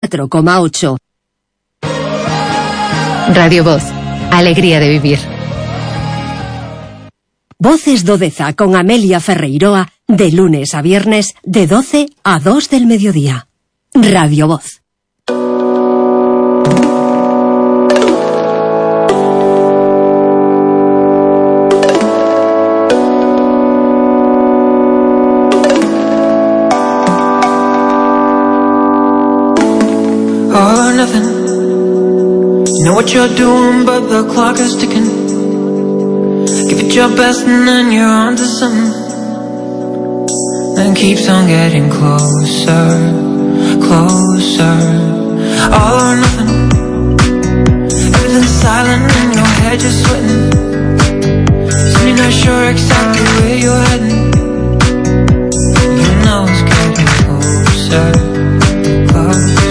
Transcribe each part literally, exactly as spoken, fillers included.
cuatro coma ocho. Radio Voz, alegría de vivir. Voces do Deza con Amelia Ferreiroa, de lunes a viernes, de doce a dos del mediodía. Radio Voz. All or nothing. You know what you're doing, but the clock is ticking. Give it your best and then you're on to something. And keeps on getting closer, closer. All or nothing. Everything's silent and your head just sweating. Soon you're not sure exactly where you're heading. You know it's getting closer, closer.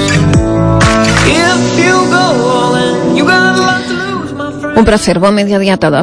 If you go all in, you got a lot to lose, my friend. Un placer, buen mediodía a todos.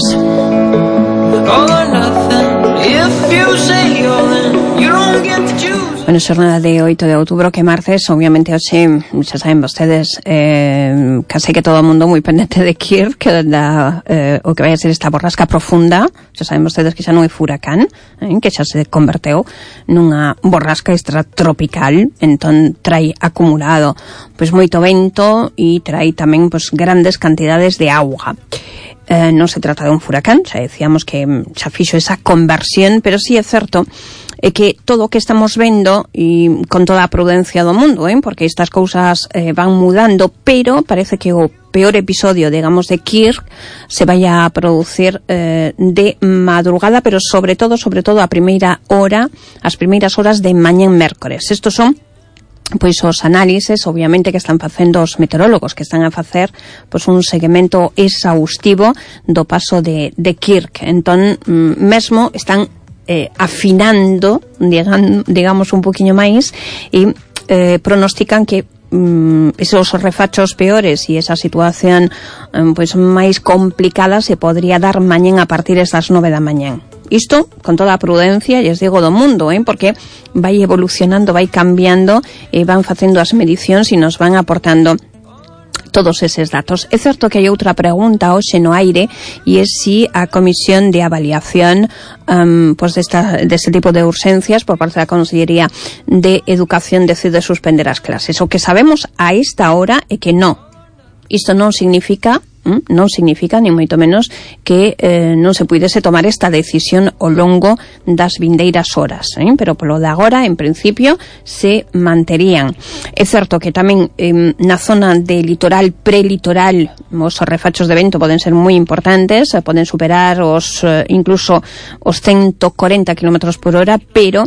All or nothing. If you say all in, you don't get to choose. Bueno, xornada de oito de outubro, que martes, obviamente hoxe, xa saben vostedes, eh, case que todo o mundo moi pendente de Kirk, que da, eh, o que vai a ser esta borrasca profunda. Xa saben vostedes que xa non é furacán, eh, que xa se converteu nunha borrasca extratropical, entón trai acumulado pois moito vento e trai tamén pois grandes cantidades de auga. Eh, non se trata de un furacán, xa decíamos que xa fixo esa conversión, pero sí é certo é que todo o que estamos vendo, e con toda a prudencia do mundo, eh, porque estas cousas eh, van mudando, pero parece que o peor episodio, digamos, de Kirk se vaya a producir eh, de madrugada, pero sobre todo, sobre todo a primeira hora, as primeiras horas de mañá en mércores. Estos son pois os análises, obviamente, que están facendo os meteorólogos, que están a facer pois un seguimento exhaustivo do paso de, de Kirk. Entón, mesmo están eh, afinando, digan, digamos, un poquinho máis, e eh, pronostican que mm, esos refachos peores e esa situación eh, pois máis complicada se podría dar mañén a partir das nove da mañán. Isto, con toda a prudencia, lles digo, do mundo, eh, porque vai evolucionando, vai cambiando, e van facendo as medicións e nos van aportando todos eses datos. É certo que hai outra pregunta hoxe no aire, e é si a Comisión de Avaliación um, pues desta, deste tipo de urxencias por parte da Consellería de Educación decide suspender as clases. O que sabemos a esta hora é que non. Isto non significa non significa, ni moito menos, que eh, non se puidese tomar esta decisión ao longo das vindeiras horas, eh? Pero polo de agora, en principio, se manterían. É certo que tamén eh, na zona de litoral, prelitoral, os refachos de vento poden ser moi importantes, poden superar os eh, incluso os ciento corenta kilómetros por hora, pero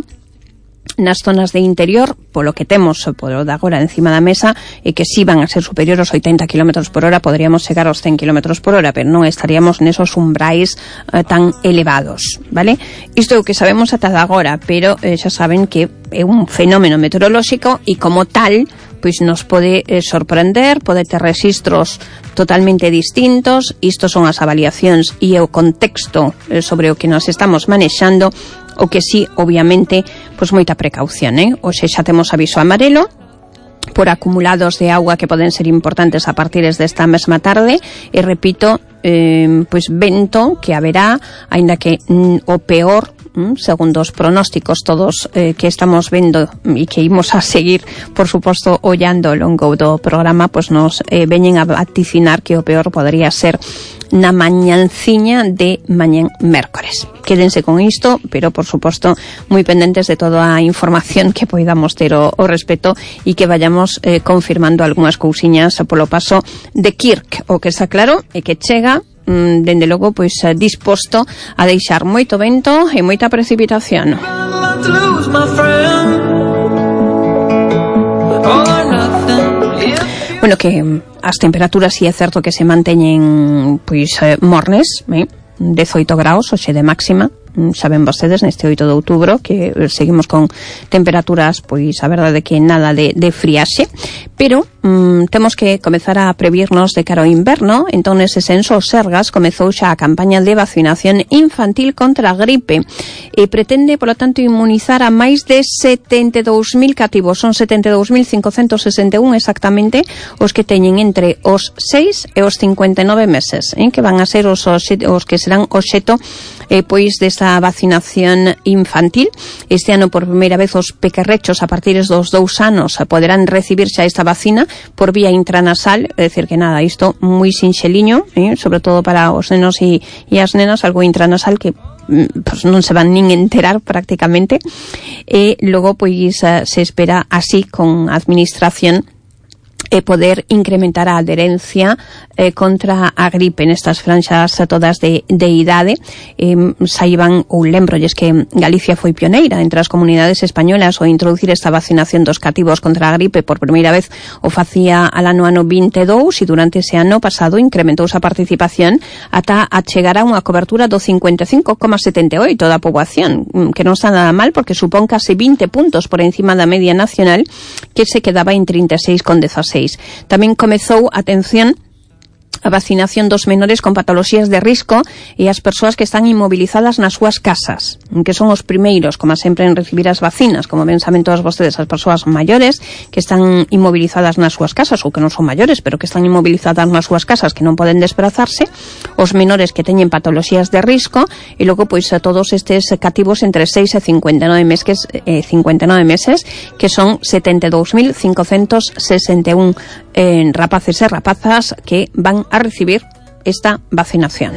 nas zonas de interior, polo que temos polo de agora encima da mesa, e que si van a ser superior aos oitenta kilómetros por hora, poderíamos chegar aos cen kilómetros por hora, pero non estaríamos nesos umbrais eh, tan elevados, vale? Isto é o que sabemos ata de agora, pero eh, xa saben que é un fenómeno meteorolóxico e como tal, pois nos pode eh, sorprender, pode ter registros totalmente distintos. Isto son as avaliacións e o contexto eh, sobre o que nos estamos manexando. O que sí, obviamente, pois moita precaución, eh? Hoxe xa temos aviso amarelo por acumulados de auga que poden ser importantes a partir desta mesma tarde, e repito, eh, pois vento que haberá, aínda que mm, o peor, mm, segundo os pronósticos todos eh, que estamos vendo e que imos a seguir, por suposto, ollando ao longo do programa, pois nos eh, veñen a vaticinar que o peor podría ser na mañanciña de mañán mércores. Quédense con isto, pero por suposto moi pendentes de toda a información que poidamos ter o, o respecto, e que vayamos eh, confirmando algunhas cousiñas polo paso de Kirk. O que está claro é que chega mm, dende logo pois disposto a deixar moito vento e moita precipitación. Bueno, que as temperaturas si é certo que se manteñen pois eh, mornes, eh? dezoito graus hoxe de máxima. Saben vostedes neste oito de outubro que seguimos con temperaturas, pois a verdade que nada de, de friaxe, pero mm, temos que comezar a previrnos de cara ao inverno. Entón, nese senso, o Sergas comezou xa a campaña de vacinación infantil contra a gripe e pretende, polo tanto, inmunizar a máis de setenta e dous mil cativos. Son setenta e dous mil cincocentos sesenta e un exactamente os que teñen entre os seis e os cincuenta e nove meses, eh, que van a ser os, os, os que serán obxeto eh, pois desta vacinación infantil. Este ano, por primeira vez, os pequerrechos a partir dos dous anos poderán recibir xa esta vacina por vía intranasal, é dicir que nada, isto moi sinxeliño, eh, sobre todo para os nenos e, e as nenas, algo intranasal que pues non se van nin enterar prácticamente, e logo pois se espera así con a administración e poder incrementar a adherencia eh, contra a gripe nestas franxas todas de, de idade. Eh, saiban, ou lembrolles que Galicia foi pioneira entre as comunidades españolas ao introducir esta vacinación dos cativos contra a gripe. Por primeira vez o facía al ano ano vinte e dous e durante ese ano pasado incrementouse a participación ata a chegar a unha cobertura do cincuenta e cinco coma setenta e oito da poboación, que non está nada mal porque supón case vinte puntos por encima da media nacional, que se quedaba en trinta e seis coma dezaseis. Tamén comezou, atención, a vacinación dos menores con patoloxías de risco e as persoas que están inmovilizadas nas súas casas, que son os primeiros, como sempre, en recibir as vacinas. Como ben saben todos vostedes, as persoas maiores que están inmovilizadas nas súas casas, ou que non son maiores, pero que están inmovilizadas nas súas casas, que non poden desplazarse, os menores que teñen patoloxías de risco, e logo, pois, a todos estes cativos entre seis e cincuenta e nove meses, eh, cincuenta e nove meses, que son setenta e dous mil cincocentos sesenta e un eh, rapaces e rapazas que van a recibir esta vacinación.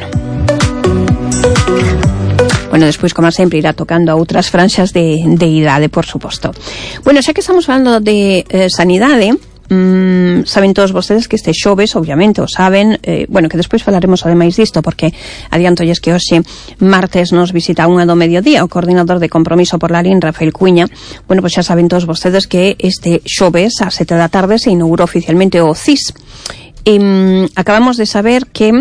Bueno, despois, como sempre, irá tocando a outras franxas de, de idade, por suposto. Bueno, xa que estamos falando de eh, sanidade, mmm, saben todos vostedes que este xoves, obviamente, o saben, eh, bueno, que despois falaremos ademais disto, porque adiantolles que hoxe, martes, nos visita unha do mediodía o coordinador de compromiso por la L I N, Rafael Cuña. Bueno, pois xa saben todos vostedes que este xoves, a sete da tarde, se inaugurou oficialmente o C I S. E, um, acabamos de saber que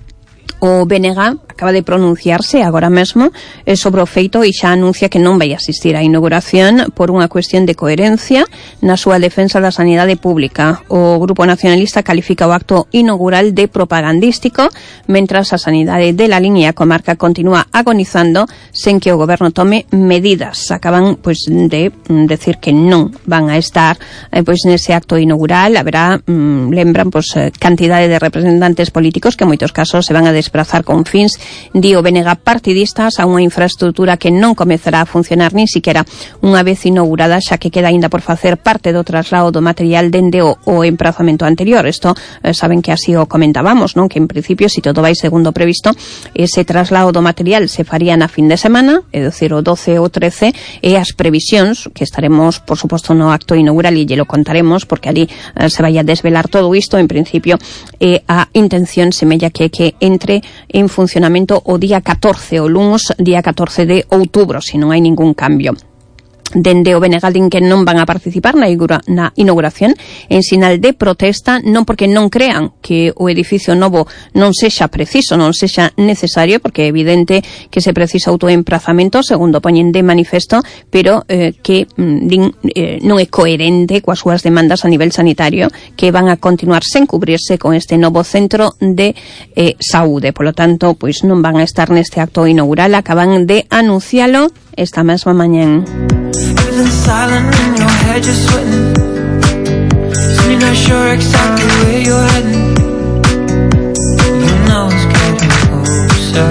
o B N G acaba de pronunciarse agora mesmo eh, sobre o feito e xa anuncia que non vai asistir á inauguración por unha cuestión de coherencia na súa defensa da sanidade pública. O Grupo Nacionalista califica o acto inaugural de propagandístico, mentras a sanidade de la línea comarca continúa agonizando sen que o goberno tome medidas. Acaban pois de mm, decir que non van a estar eh, pois nese acto inaugural. Haberá, mm, lembran, pois cantidade de representantes políticos que en moitos casos se van a desplazar con fins di o B N G partidistas a unha infraestructura que non comezará a funcionar nin siquiera unha vez inaugurada, xa que queda aínda por facer parte do traslado do material dende o, o emprazamento anterior. Isto eh, saben que así o comentábamos, non? Que en principio, se si todo vai segundo previsto, ese traslado do material se faría na fin de semana, é dicir, o doce ou trece, e as previsións, que estaremos, por suposto, no acto inaugural e lle lo contaremos, porque ali eh, se vai a desvelar todo isto. En principio, eh, a intención semella que que entre en funcionamento o día catorce, o luns, día catorce de outubro, se non hai ningún cambio. Dende o B N G din que non van a participar na inauguración en sinal de protesta, non porque non crean que o edificio novo non sexa preciso, non sexa necesario, porque é evidente que se precisa autoemprazamento, segundo poñen de manifesto, pero eh, que din, eh, non é coherente coas súas demandas a nivel sanitario, que van a continuar sen cubrirse con este novo centro de eh, saúde. Polo tanto, pois non van a estar neste acto inaugural. Acaban de anuncialo esta mesma mañán. Everything's silent in your head, you're sweating. So you're not sure exactly where you're heading. You know it's getting closer,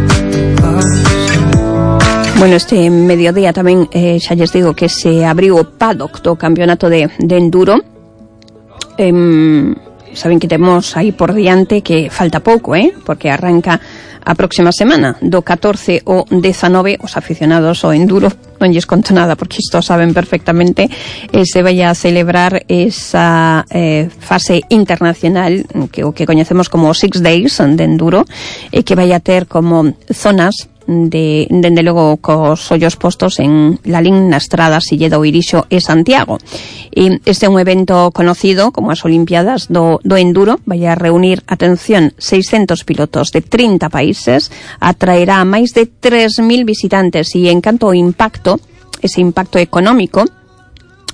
closer. Bueno, este mediodía tamén eh, xa lles digo que se abriu o paddock do campeonato de, de enduro. Eh, saben que temos aí por diante que falta pouco, eh? Porque arranca a próxima semana, do catorce ao dezanove. Os aficionados ao enduro non lles conto nada, porque isto saben perfectamente. Eh, se vai a celebrar esa eh, fase internacional, que o que coñecemos como Six Days de enduro, e que vai a ter como zonas de, dende logo, cos ollos postos en Lalín, na Estrada, Silleda, Irixo e Santiago. E este é un evento conocido como as Olimpiadas do, do Enduro. Vai a reunir, atención, seiscentos pilotos de trinta países, atraerá a máis de tres mil visitantes, e en canto ao impacto, ese impacto económico,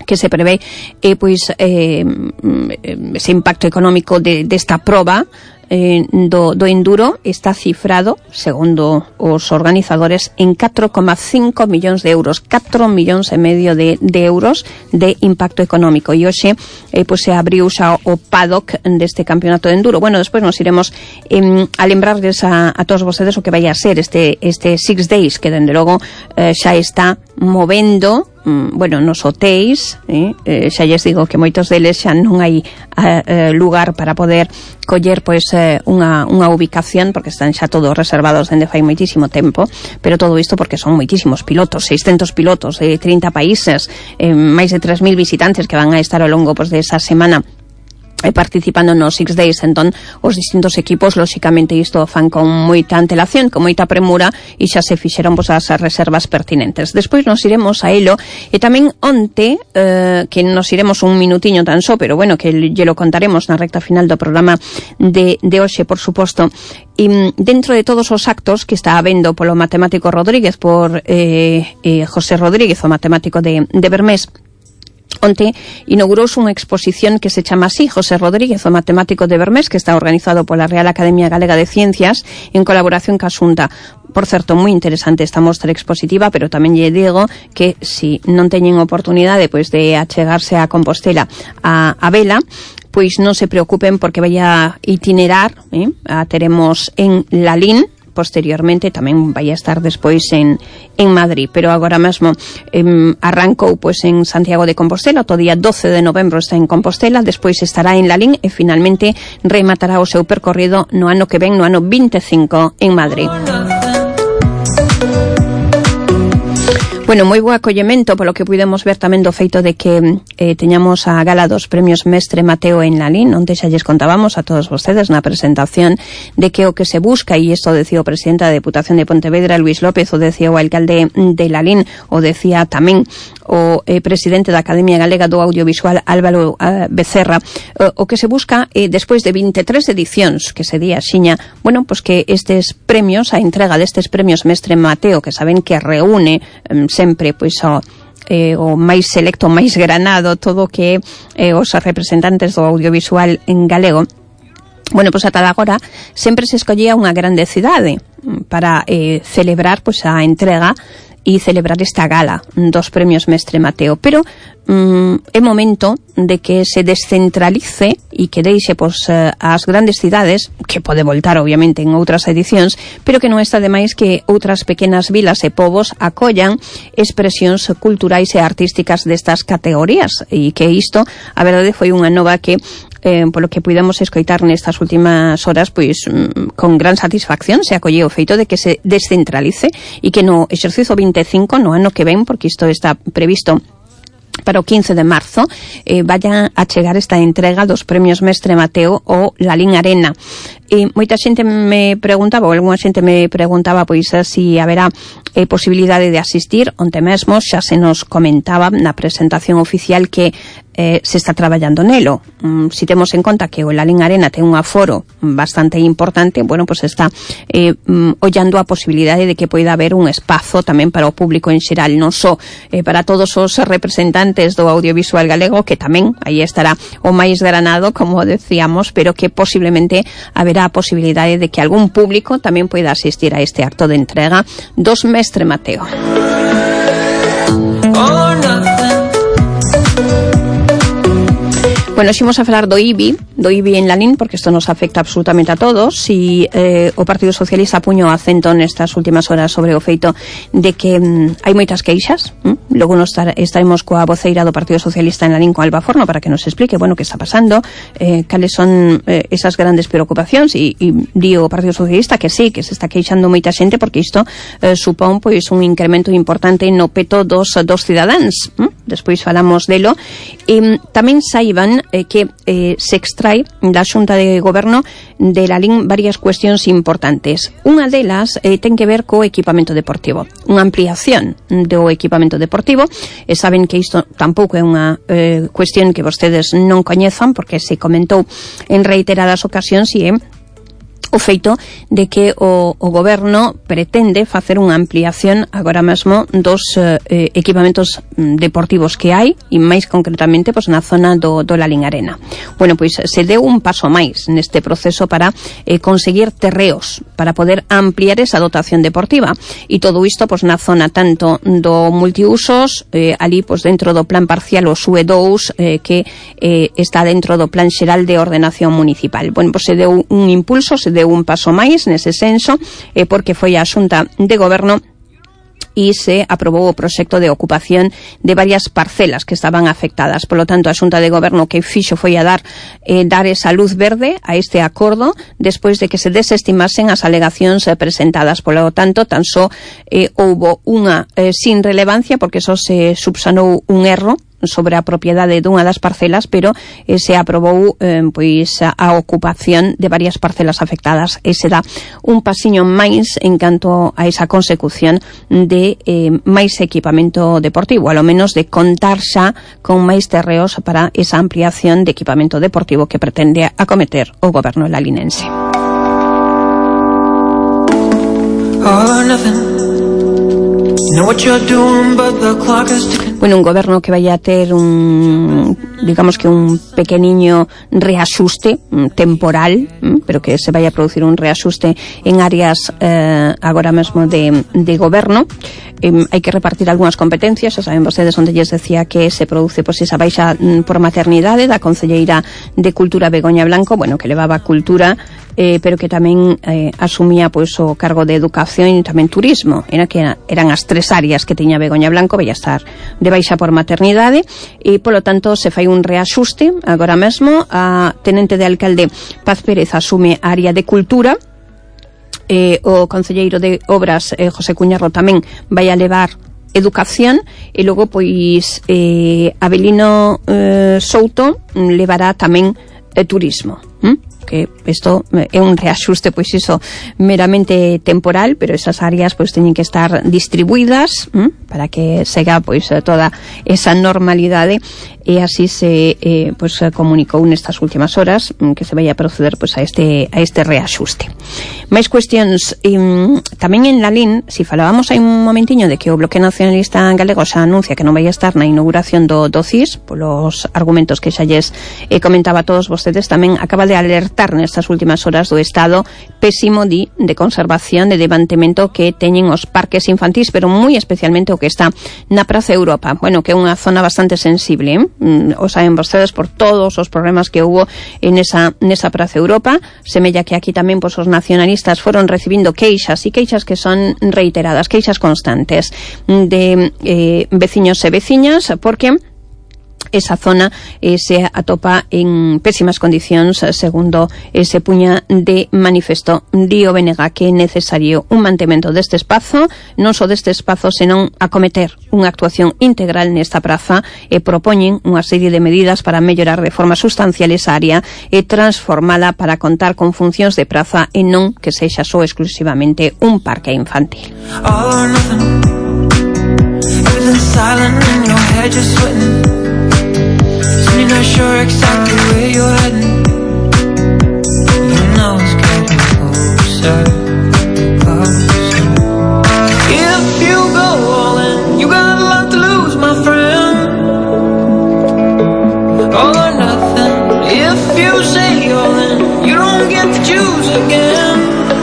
que se prevé eh, pois eh, ese impacto económico de, desta proba eh, do, do enduro está cifrado, segundo os organizadores, en catro coma cinco millóns de euros, catro millóns e medio de, de euros de impacto económico. E hoxe eh, pues se abriu xa o paddock deste campeonato de enduro. Bueno, despois nos iremos eh, a lembrarles a, a todos vostedes o que vai a ser este este Six Days, que dende logo eh, xa está movendo, bueno, nos hotéis, eh, eh, xa lles digo que moitos deles xa non hai eh, lugar para poder coller pois eh, unha, unha ubicación, porque están xa todos reservados dende fai moitísimo tempo, pero todo isto porque son moitísimos pilotos, seiscentos pilotos de trinta países, eh, máis de tres mil visitantes que van a estar ao longo pois de esa semana e participando nos Six Days. Entón, os distintos equipos, lóxicamente, isto fan con moita antelación, con moita premura, e xa se fixeron pues, as reservas pertinentes. Despois nos iremos a elo, e tamén onte, eh, que nos iremos un minutiño tan só, pero bueno, que lle lo contaremos na recta final do programa de, de hoxe, por suposto. E dentro de todos os actos que está habendo polo matemático Rodríguez, por eh, eh, José Rodríguez, o matemático de, de Bermés, onte inaugurouse unha exposición que se chama así, José Rodríguez, o matemático de Bermés, que está organizado pola Real Academia Galega de Ciencias en colaboración ca Xunta. Por certo, moi interesante esta mostra expositiva, pero tamén lle digo que si non teñen oportunidade pois de achegarse a Compostela a, a vela, pois non se preocupen porque vai a itinerar, eh? a teremos en Lalín, posteriormente tamén vai a estar despois en, en Madrid, pero agora mesmo eh, arrancou pois en Santiago de Compostela, o día doce de novembro está en Compostela, despois estará en Lalín e finalmente rematará o seu percorrido no ano que ven, no ano veinticinco, en Madrid. Bueno, moi bo acollemento polo que pudemos ver tamén do feito de que eh, teñamos a gala dos premios Mestre Mateo en Lalín, onde xa lles contábamos a todos vostedes na presentación de que o que se busca, e isto decía o presidente da Deputación de Pontevedra, Luis López, o decía o alcalde de Lalín, o decía tamén o eh, presidente da Academia Galega do Audiovisual, Álvaro eh, Becerra, eh, o que se busca eh, despois de veintitrés edicións que se di axiña, bueno, pues que estes premios, a entrega destes premios Mestre Mateo, que saben que reúne eh, sempre pois o, eh, o máis selecto, o máis granado, todo o que eh, os representantes do audiovisual en galego. Bueno, pois ata agora sempre se escollía unha grande cidade para eh, celebrar pois a entrega e celebrar esta gala dos premios Mestre Mateo, pero mm, é momento de que se descentralice e que deixe pois, as grandes cidades, que pode voltar obviamente en outras edicións, pero que non está de máis que outras pequenas vilas e povos acollan expresións culturais e artísticas destas categorías, e que isto, a verdade, foi unha nova que Eh, polo que puidamos escoitar nestas últimas horas, pois mm, con gran satisfacción se acolleu o feito de que se descentralice e que no exercicio veinticinco, no ano que ven, porque isto está previsto para o quince de marzo, eh, vayan a chegar esta entrega dos premios Mestre Mateo o Lalín Arena. E moita xente me preguntaba, ou alguna xente me preguntaba, pois, si haberá eh, posibilidade de asistir. Onte mesmo xa se nos comentaba na presentación oficial que eh, se está traballando nelo. Mm, si temos en conta que o Lalín Arena ten un aforo bastante importante, bueno, pues está eh, mm, ollando a posibilidade de que poida haber un espazo tamén para o público en xeral, non só eh, para todos os representantes do audiovisual galego, que tamén aí estará o máis granado, como decíamos, pero que posiblemente haberá a posibilidade de que algún público tamén poida asistir a este acto de entrega dos Mestre Mateo. Oh, no. Bueno, ximos a falar do I B I, do I B I en Lalín, porque isto nos afecta absolutamente a todos, e eh, o Partido Socialista puño acento nestas últimas horas sobre o feito de que mm, hai moitas queixas. Mm? Logo nos tar, estaremos coa voceira do Partido Socialista en Lalín, con Alba Forno, para que nos explique, bueno, que está pasando, eh, cales son eh, esas grandes preocupacións, e, e digo o Partido Socialista que sí, que se está queixando moita xente, porque isto eh, supón pois un incremento importante no peto dos, dos cidadáns. Mm? Despois falamos delo. E tamén saiban eh, que eh, se extrai da Xunta de Goberno de Lalín varias cuestións importantes. Unha delas eh, ten que ver co equipamento deportivo, unha ampliación do equipamento deportivo, e saben que isto tampouco é unha eh, cuestión que vostedes non coñezan, porque se comentou en reiteradas ocasións, e é o feito de que o, o goberno pretende facer unha ampliación agora mesmo dos eh, equipamentos deportivos que hai, e máis concretamente pois, na zona do, do Lalín Arena. Bueno, pois se deu un paso máis neste proceso para eh, conseguir terreos para poder ampliar esa dotación deportiva, e todo isto pois, na zona tanto do multiusos, eh, ali pois, dentro do plan parcial o S U E dous, eh, que eh, está dentro do plan xeral de ordenación municipal. Bueno, pois se deu un impulso, se deu un paso máis nese senso, eh, porque foi a Xunta de Goberno e se aprobou o proxecto de ocupación de varias parcelas que estaban afectadas. Por lo tanto, a Xunta de Goberno que fixo foi a dar eh, dar esa luz verde a este acordo despois de que se desestimasen as alegacións eh, presentadas. Por lo tanto, tan só eh, houbo unha eh, sin relevancia, porque só se subsanou un erro sobre a propiedade dunha das parcelas, pero eh, se aprobou eh, pois a, a ocupación de varias parcelas afectadas, e se dá un pasiño máis en canto a esa consecución de eh, máis equipamento deportivo, a lo menos de contar xa con máis terreos para esa ampliación de equipamento deportivo que pretende acometer o goberno lalinense. All or nothing. You know what you're doing, but the clock is ticking. Bueno, un goberno que vaya a ter un, digamos que un pequeniño reaxuste temporal, pero que se vaya a producir un reaxuste en áreas eh, agora mesmo de, de goberno. Eh, hai que repartir algunhas competencias, xa saben vostedes onde lles decía que se produce pois esa baixa por maternidade da concelleira de Cultura Begoña Blanco, bueno, que levaba cultura, eh, pero que tamén eh, asumía pois o cargo de educación e tamén turismo. Era que eran as tres áreas que tiña Begoña Blanco, vai estar de baixa por maternidade, e polo tanto se fai un reaxuste agora mesmo. A tenente de alcalde Paz Pérez asume a área de cultura. Eh, o concelleiro de Obras, eh, José Cuñarro, tamén vai a levar educación, e logo pois eh, Abelino eh, Souto levará tamén eh, turismo. ¿Mm? Que isto é un reaxuste pois iso meramente temporal, pero esas áreas pois teñen que estar distribuídas ¿m? para que sega pois toda esa normalidade, e así se eh, pois comunicou nestas últimas horas que se vai a proceder pois a este a este reaxuste. Mais cuestións um, tamén en Lalín, si falábamos hai un momentiño de que o Bloque Nacionalista Galego xa anuncia que non vai a estar na inauguración do, do C I S polos argumentos que xa lles eh, comentaba a todos vostedes, tamén acaba de alertar nestas últimas horas do estado pésimo di, de conservación, de de mantemento que teñen os parques infantís, pero moi especialmente o que está na Praza Europa. Bueno, que é unha zona bastante sensible, eh? Mm, o saben vostedes por todos os problemas que hubo en esa, nesa Praza Europa. Semella que aquí tamén pois, os nacionalistas foron recibindo queixas, e queixas que son reiteradas, queixas constantes de eh, veciños e veciñas, porque esa zona eh, se atopa en pésimas condicións, segundo ese puña de manifesto. Di o B N G que é necesario un mantemento deste espazo, non só deste espazo, senón acometer unha actuación integral nesta praza, e propoñen unha serie de medidas para mellorar de forma sustancial esa área e transformala para contar con funcións de praza e non que sexa só exclusivamente un parque infantil. All or nothing. Everything's silent in your head, just sweating. You're not sure exactly where you're heading. You know it's getting closer, closer. If you go all in, you got a lot to lose, my friend. All or nothing. If you say all in, you don't get to choose again.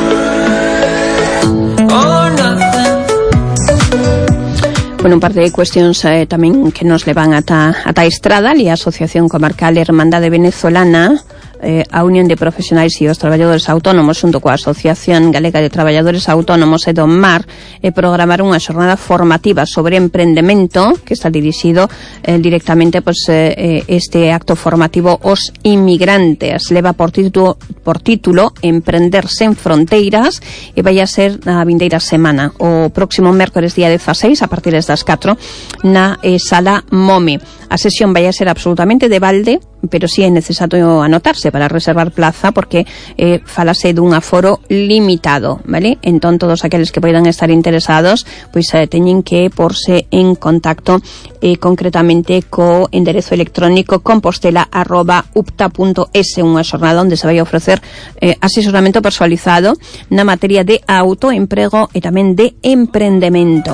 All or nothing. Bueno, un par de cuestións eh, tamén que nos levan ata, ata a Estrada, e a Asociación Comarcal Hermandade Venezolana, eh, a Unión de Profesionais e os Traballadores Autónomos xunto coa Asociación Galega de Traballadores Autónomos e do Mar eh, programaron unha xornada formativa sobre emprendemento que está dirixido eh, directamente pues, eh, este acto formativo aos inmigrantes. Leva por título, por título Emprender sen fronteiras, e vai a ser na vindeira semana, o próximo mércores día dezaseis a partir das catro na eh, Sala Mome. A sesión vai a ser absolutamente de balde, pero sí é necesario anotarse para reservar plaza porque eh, falase dun aforo limitado, vale? Entón todos aqueles que poidan estar interesados pois eh, teñen que porse en contacto eh, concretamente co enderezo electrónico compostela arroba upta punto es, unha xornada onde se vai a ofrecer eh, asesoramento personalizado na materia de autoemprego e tamén de emprendemento.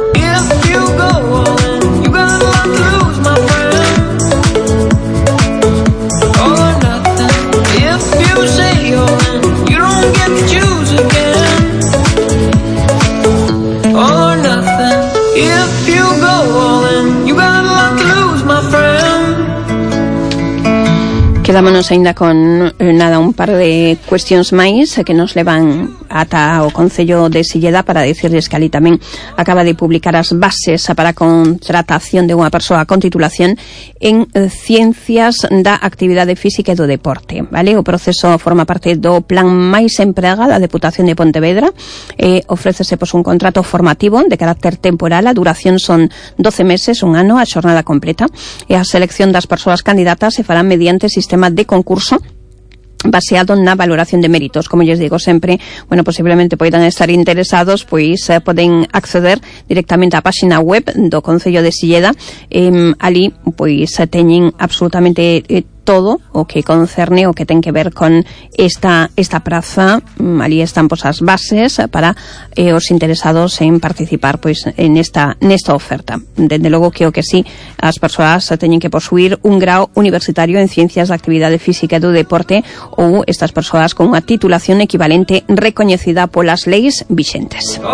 Quedámonos aínda con eh, nada un par de cuestións máis que nos levan ata o Concello de Silleda para dicirles que ali tamén acaba de publicar as bases para a contratación de unha persoa con titulación en eh, Ciencias da Actividade Física e do Deporte, vale? O proceso forma parte do Plan Máis Emprega da Deputación de Pontevedra. Eh, ofrécese pois un contrato formativo de carácter temporal, a duración son doce meses, un ano, a xornada completa, e a selección das persoas candidatas se fará mediante sistema de concurso baseado na valoración de méritos. Como lles digo sempre, bueno, posiblemente poidan estar interesados, pois eh, poden acceder directamente á páxina web do Concello de Silleda. Eh, ali, pois, teñen absolutamente eh, todo o que concerne o que ten que ver con esta esta praza. Ali están pois as bases para eh, os interesados en participar pois en esta nesta oferta. Dende logo que o que sí, as persoas teñen que posuir un grao universitario en Ciencias da Actividade Física e do Deporte ou estas persoas con unha titulación equivalente recoñecida polas leis vixentes.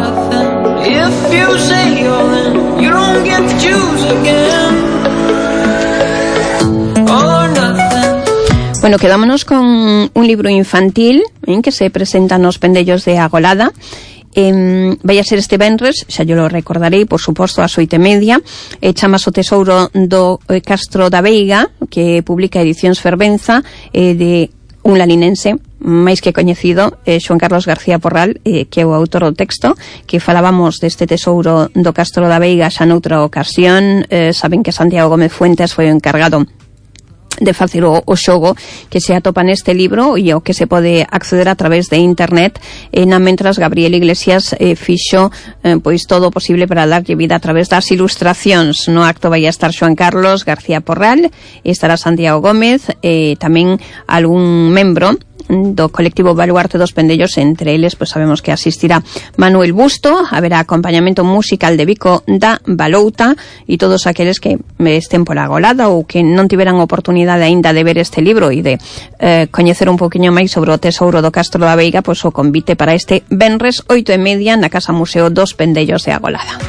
Bueno, quedámonos con un libro infantil en que se presenta nos pendellos de Agolada. Eh, vai a ser este venres, xa yo lo recordarei, por suposto, ás oito e media. Eh, chamas o Tesouro do eh, Castro da Veiga, que publica Edicións Fervenza, eh, de un lalinense máis que coñecido, eh, Xoán Carlos García Porral, eh, que é o autor do texto, que falábamos deste Tesouro do Castro da Veiga xa noutra ocasión. Eh, saben que Santiago Gómez Fuentes foi o encargado de facer o, o xogo que se atopa neste libro e o que se pode acceder a través de internet, e na mentras Gabriel Iglesias eh, fixo eh, pois todo o posible para darlle vida a través das ilustracións. No acto vai a estar Xoán Carlos García Porral, estará Santiago Gómez e eh, tamén algún membro do colectivo Baluarte dos Pendellos. Entre eles, pois sabemos que asistirá Manuel Busto, haberá acompañamento musical de Vico da Balouta, e todos aqueles que estén por Agolada ou que non tiveran oportunidade aínda de ver este libro e de eh, coñecer un poquinho máis sobre o Tesouro do Castro da Veiga, pois o convite para este venres oito e media na Casa Museo dos Pendellos de Agolada.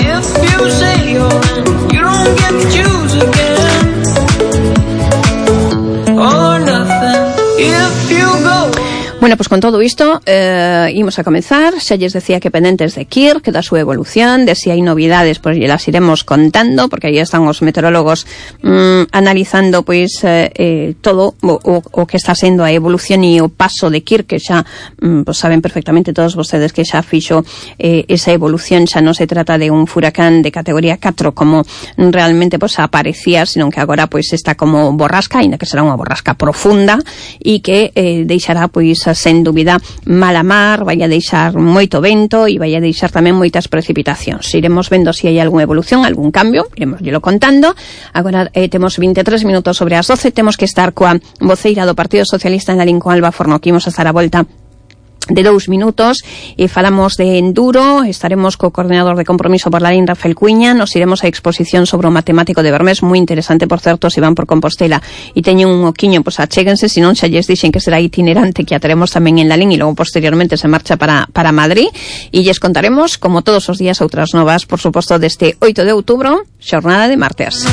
Bueno, pues con todo isto eh, imos a comenzar. Xa lles decía que pendentes de Kirk, da súa evolución, de si hai novidades, pois las iremos contando, porque aí están os meteorólogos mm, analizando pois eh, eh, todo o, o, o que está sendo a evolución e o paso de Kirk, que xa mm, pues saben perfectamente todos vostedes que xa fixo eh, esa evolución. Xa non se trata de un furacán de categoría catro como realmente pues aparecía, sino que agora pois está como borrasca, ainda que será unha borrasca profunda e que eh, deixará pois sen dúbida mala mar, vai a deixar moito vento e vai a deixar tamén moitas precipitacións. Iremos vendo se si hai algunha evolución, algún cambio, iremos llelo contando. Agora eh, temos vinte e tres minutos sobre as doce, temos que estar coa voceira do Partido Socialista en Lalín, con Alba Forno, que imos a estar a volta de dous minutos e falamos de enduro. Estaremos co coordinador de Compromiso por Lalín, Rafael Cuiña. Nos iremos a exposición sobre o matemático de Bermés, moi interesante, por certo, se van por Compostela e teñen un oquiño, pois achéguense, senón xa lles dixen que será itinerante, que a teremos tamén en Lalín e logo posteriormente se marcha para, para Madrid, e lles contaremos, como todos os días, outras novas, por suposto, deste oito de outubro, xornada de martes.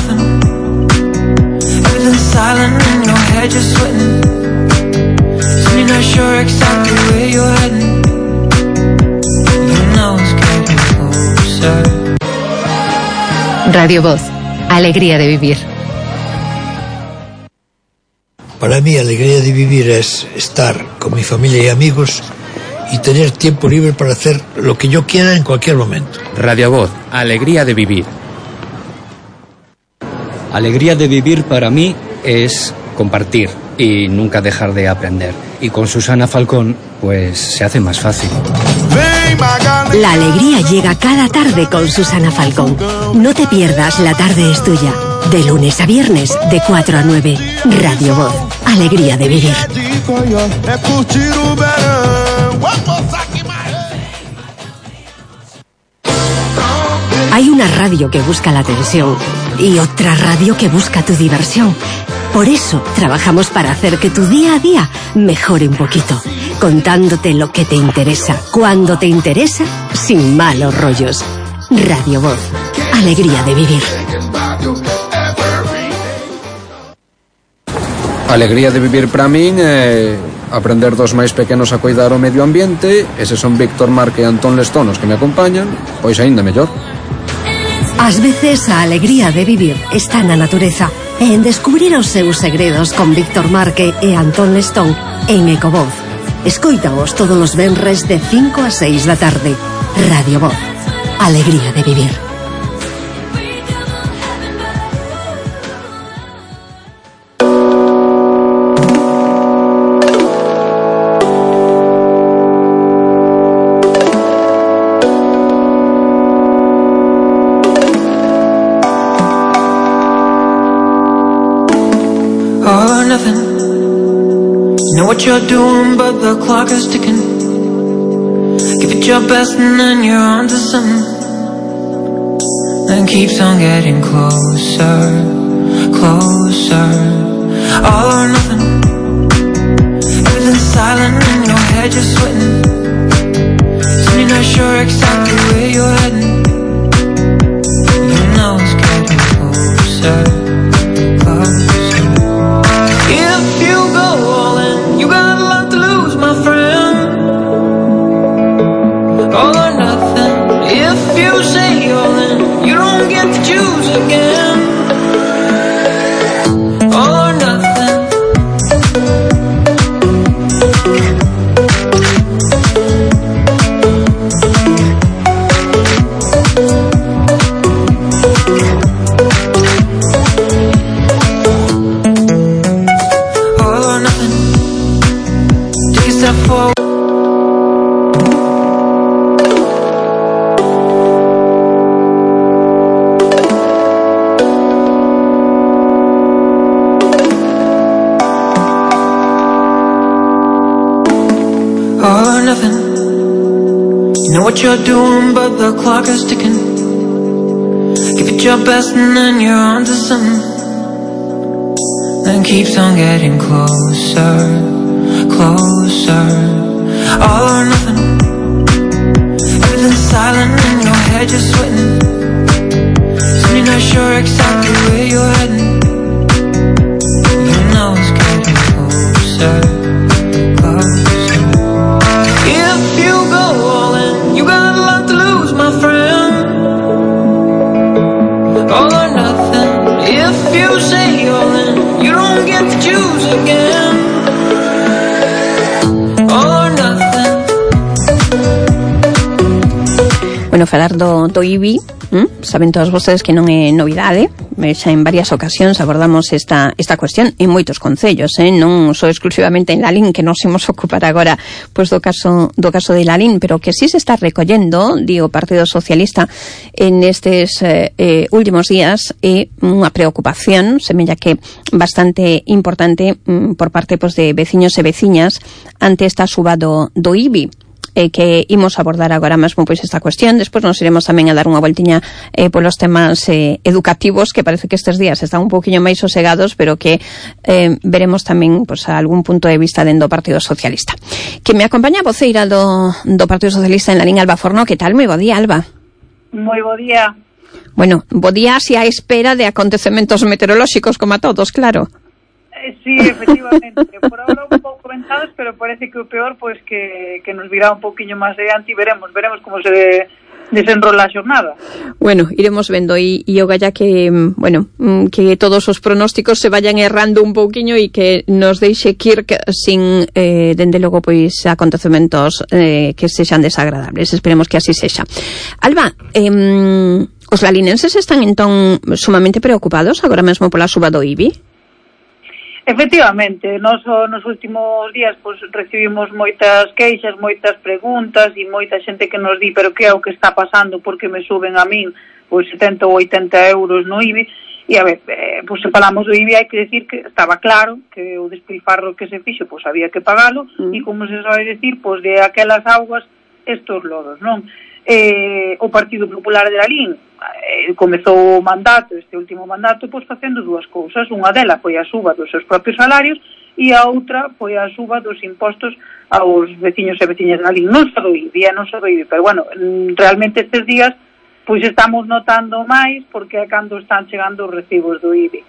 You're not sure exactly where you're heading. You know it's getting closer. Radio Voz, alegría de vivir. Para mí, alegría de vivir es estar con mi familia y amigos y tener tiempo libre para hacer lo que yo quiera en cualquier momento. Radio Voz, alegría de vivir. Alegría de vivir para mí es compartir y nunca dejar de aprender. Y con Susana Falcón, pues se hace más fácil. La alegría llega cada tarde con Susana Falcón. No te pierdas La tarde es tuya. De lunes a viernes, de cuatro a nueve. Radio Voz. Alegría de vivir. Hay una radio que busca la atención y otra radio que busca tu diversión. Por eso trabajamos para hacer que tu día a día mejore un poquito, contándote lo que te interesa, cuando te interesa, sin malos rollos. Radio Voz. Alegría de vivir. Alegría de vivir para min é aprender dos máis pequenos a cuidar o medio ambiente. Eses son Víctor Marque e Antón Lestón os que me acompañan. Pois aínda mellor. Ás veces a alegría de vivir está na natureza e en descubrir os seus segredos con Víctor Marque e Antón Lestón en Ecovoz. Escoítaos todos os venres de cinco a seis da tarde. Radio Voz. Alegría de vivir. What you're doing, but the clock is ticking. Give it your best and then you're on to something. Then keeps on getting closer, closer. All or nothing. Everything's silent in your head, you're sweating. So you're not sure exactly where you're heading. You know it's getting closer, closer. If you go all in, you got a lot to lose, my friend. All or nothing. If you say all in, you don't get to choose again. All or nothing. All or nothing. Take a step forward. All or nothing. You know what you're doing, but the clock is ticking. Give it your best and then you're on to something. Then keeps on getting closer, closer. All or nothing. Everything's silent in your head, you're sweating. So you're not sure exactly where you're heading. You know it's getting closer, closer. If you go all in, you got a lot to lose, my friend. All or nothing. If you say all in, you don't get to choose again. All or nothing. Bueno, falar do, do I B I, ¿m? Saben todos vostedes que non é novidade. Xa en varias ocasións abordamos esta esta cuestión en moitos concellos, eh? Non só exclusivamente en Lalín, que nos imos ocupar agora pois do caso do caso de Lalín, pero que sí se está recollendo, digo, o Partido Socialista en estes eh, eh, últimos días, é unha preocupación, semella que bastante importante mm, por parte pois de veciños e veciñas ante esta suba do, do I B I. Eh, que imos abordar agora mesmo pois esta cuestión. Despois nos iremos tamén a dar unha voltiña eh, polos temas eh, educativos, que parece que estes días están un poquinho máis sosegados, pero que eh, veremos tamén pois, a algún punto de vista dentro do Partido Socialista. Que me acompaña a voceira do, do Partido Socialista en Lalín, Alba Forno. Que tal? Moi bo día, Alba. Moi bo día. Bueno, bo día así a espera de acontecementos meteorolóxicos, como a todos, claro. Sí, efectivamente. Por ahora un pouco ventadas, pero parece que o peor pois pues, que, que nos virá un pouquiño máis adiante e veremos, veremos como se de, desenrola a xornada. Bueno, iremos vendo e, e o galla que, bueno, que todos os pronósticos se vayan errando un pouquiño e que nos deixe Kirk sin, eh, dende logo, pois, acontecementos eh, que sexan desagradables. Esperemos que así sexa. Alba, eh, os lalinenses están entón sumamente preocupados agora mesmo pola suba do I B I? Efectivamente, nós nos últimos días pues, recibimos moitas queixas, moitas preguntas e moita xente que nos di pero que é o que está pasando, porque me suben a min pois setenta ou oitenta euros no I B I. E a ver, eh, pois se falamos do I B I hai que decir que estaba claro que o despilfarro que se fixo pois había que pagalo mm. e como se sabe decir, pois de aquelas augas estos lodos, non? Eh, o Partido Popular de Lalín eh, comezou o mandato, este último mandato, pois facendo dúas cousas. Unha delas foi a suba dos seus propios salarios e a outra foi a suba dos impostos aos veciños e veciñas de Lalín. Non só do I B I, non só do I B I, pero bueno, realmente estes días pois estamos notando máis porque é cando están chegando os recibos do I B I.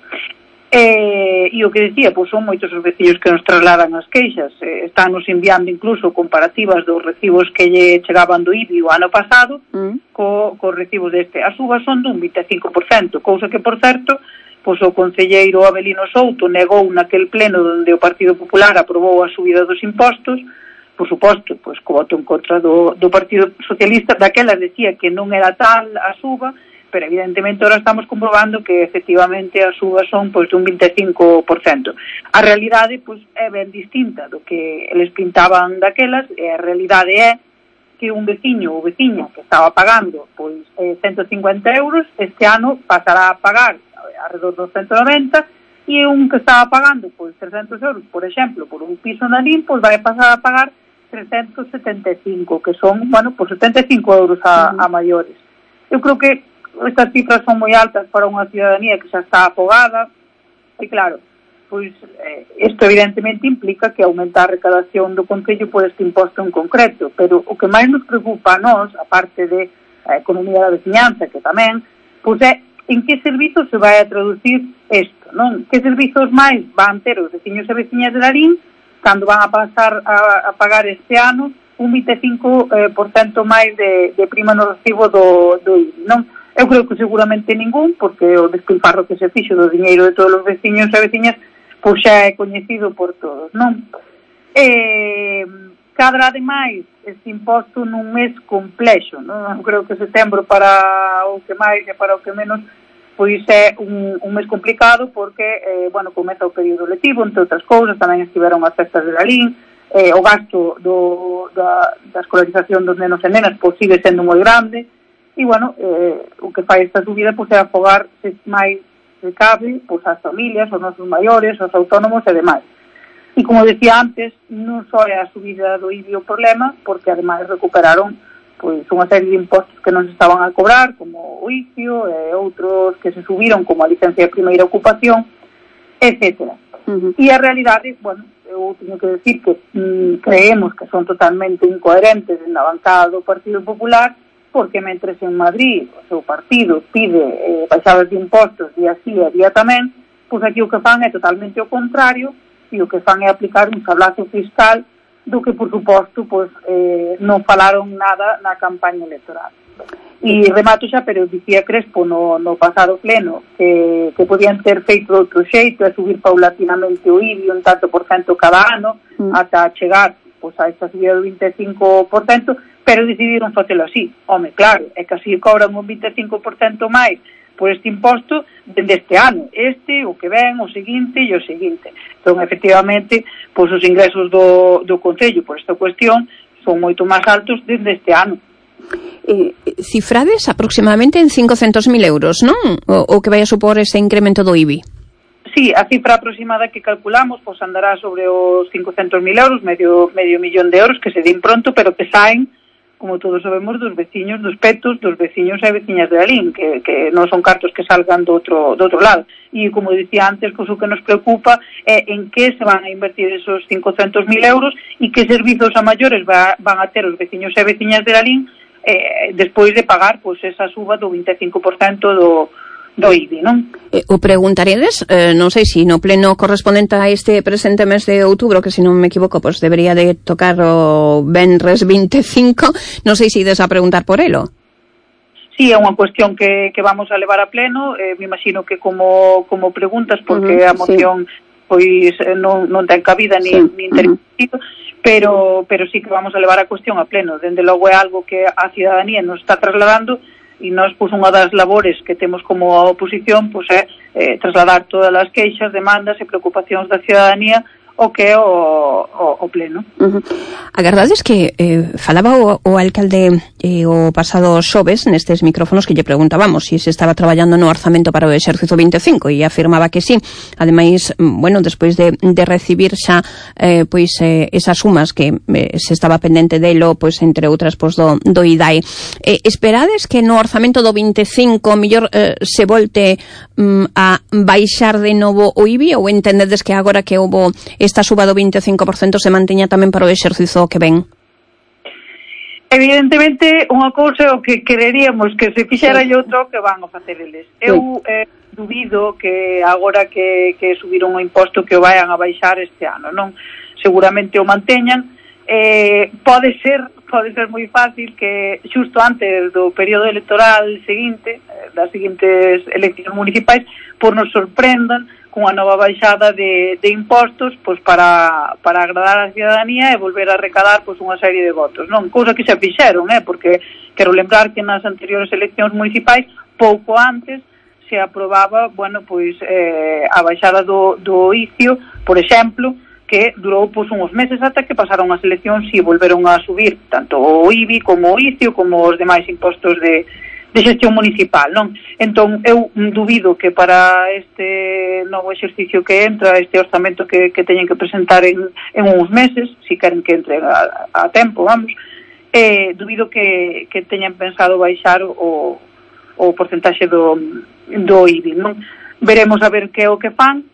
Eh, e o que decía, pois son moitos os veciños que nos trasladan as queixas, eh, están nos enviando incluso comparativas dos recibos que lle chegaban do I B I o ano pasado mm. co, co recibos deste. As subas son dun vinte e cinco por cento, cousa que, por certo, pois o concelleiro Abelino Souto negou naquel pleno onde o Partido Popular aprobou a subida dos impostos, por suposto, pois co voto en contra do, do Partido Socialista. Daquelas decía que non era tal a suba, pero evidentemente ahora estamos comprobando que efectivamente as subas son pois dun vinte e cinco por cento. A realidade pois é ben distinta do que eles pintaban daquelas, e a realidade é que un veciño ou veciña que estaba pagando pois eh, ciento cincuenta euros, este ano pasará a pagar alrededor dos ciento noventa, e un que estaba pagando pois trescentos euros, por exemplo, por un piso na Lalín, pois vai pasar a pagar trescentos setenta e cinco, que son, bueno, pois setenta e cinco euros a, a maiores. Eu creo que estas cifras son moi altas para unha ciudadanía que xa está apogada, e claro, pois eh, isto evidentemente implica que aumenta a recadación do Concello por este imposto en concreto, pero o que máis nos preocupa a nós, a parte de a economía da veciñanza, que tamén, pois é en que servizos se vai a traducir isto, non? Que servizos máis van ter os veciños e veciñas de Lalín cando van a pasar a, a pagar este ano un vinte e cinco por cento máis de, de prima no recibo do, do I B I, non? Eu creo que seguramente ningún, porque o despilfarro que se fixo do diñeiro de todos os veciños e veciñas pois xa é coñecido por todos, non? Eh, cadra ademais este imposto nun mes complexo, non? Eu creo que setembro para o que máis e para o que menos pois é un, un mes complicado porque, eh, bueno, comeza o período lectivo, entre outras cousas, tamén estiveron as festas de Lalín, eh, o gasto do, da, da escolarización dos nenos e nenas pois sigue sendo moi grande. E, bueno, eh, o que fai esta subida pois, é afogar se máis se cabe pois, as familias, os nosos maiores, os autónomos e demais. E, como decía antes, non só é a subida do I B I o problema, porque, ademais, recuperaron pois, unha serie de impostos que non se estaban a cobrar, como o I C I O, e outros que se subiron, como a licencia de primeira ocupación, etcétera. Uh-huh. E a realidade, bueno, eu teño que decir que mm, creemos que son totalmente incoherentes na bancada do Partido Popular, porque mentres en Madrid o seu partido pide eh, baixadas de impostos día sí e día tamén, pois aquí o que fan é totalmente o contrario, e o que fan é aplicar un sablazo fiscal do que, por suposto, pois, eh, non falaron nada na campaña electoral. E remato xa, pero dicía Crespo no, no pasado pleno que, que podían ter feito de outro xeito, é subir paulatinamente o I B I un tanto por cento cada ano, mm. ata chegar pois, a esta subida do vinte e cinco por cento, pero decidiron facelo así. Home, claro, é que así cobran un vinte e cinco por cento máis por este imposto dende este ano, este, o que ven, o seguinte e o seguinte. Entón, efectivamente, pois os ingresos do, do Concello por esta cuestión son moito máis altos dende este ano. Eh, cifrades aproximadamente en cincocentos mil euros, non? O, o que vai a supor ese incremento do I B I? Sí, a cifra aproximada que calculamos pois andará sobre os cincocentos mil euros, medio, medio millón de euros, que se din pronto, pero que saen, como todos sabemos, dos veciños, dos petos, dos veciños e veciñas de Lalín, que, que non son cartos que salgan do outro, do outro lado. E, como dicía antes, pois o que nos preocupa é en que se van a invertir esos cincocentos mil euros e que servizos a maiores va, van a ter os veciños e veciñas de Lalín eh, despois de pagar pois esa suba do vinte e cinco por cento do do I B I, non? Eh, o preguntaredes, eh, non sei se no pleno correspondente a este presente mes de outubro, que se non me equivoco, pois pues debería de tocar o venres vinte e cinco, non sei se ides a preguntar por elo. Sí, é unha cuestión que, que vamos a levar a pleno, eh, me imagino que como, como preguntas, porque uh-huh, a moción sí. pois non, non ten cabida ni, sí. ni interés, uh-huh. pero, pero sí que vamos a levar a cuestión a pleno. Dende logo é algo que a cidadanía nos está trasladando, e nós, pois, unha das labores que temos como a oposición, pois, é eh, trasladar todas as queixas, demandas e preocupacións da ciudadanía o que é o, o, o pleno. Uh-huh. A verdade é que eh, falaba o, o alcalde eh, o pasado xoves nestes micrófonos que lle preguntábamos se si se estaba traballando no orzamento para o exercicio vinte e cinco e afirmaba que sí. Ademais, bueno, despois de, de recibir xa eh, pois eh, esas sumas que eh, se estaba pendente delo, pois entre outras pois do, do I D A I. Eh, esperades que no orzamento do vinte e cinco mellor eh, se volte mm, a baixar de novo o I B I ou entendedes que agora que houve esta suba do vinte e cinco por cento se manteña tamén para o exercicio que ven? Evidentemente, unha cousa é o que quereríamos que se fixera sí. E outro que van a facer eles. Sí. Eu eh, dubido que agora que, que subiron o imposto que o vayan a baixar este ano, non? Seguramente o manteñan. Eh, pode ser pode ser moi fácil que xusto antes do período electoral seguinte, eh, das seguintes eleccións municipais, por nos sorprendan cunha nova baixada de, de impostos pois para, para agradar a ciudadanía e volver a recadar pois unha serie de votos, non? Cousa que xa fixeron, eh? Porque quero lembrar que nas anteriores eleccións municipais pouco antes se aprobaba, bueno, pois eh, a baixada do, do I C I O, por exemplo, que durou pois uns meses ata que pasaron as eleccións e volveron a subir tanto o I B I como o I C I O como os demais impostos de de xestión municipal, non? Entón, eu dubido que para este novo exercicio que entra, este orzamento que, que teñen que presentar en, en uns meses, si queren que entre a, a tempo, vamos, eh, dubido que, que teñan pensado baixar o, o porcentaxe do, do I B I, non? Veremos a ver que é o que fan,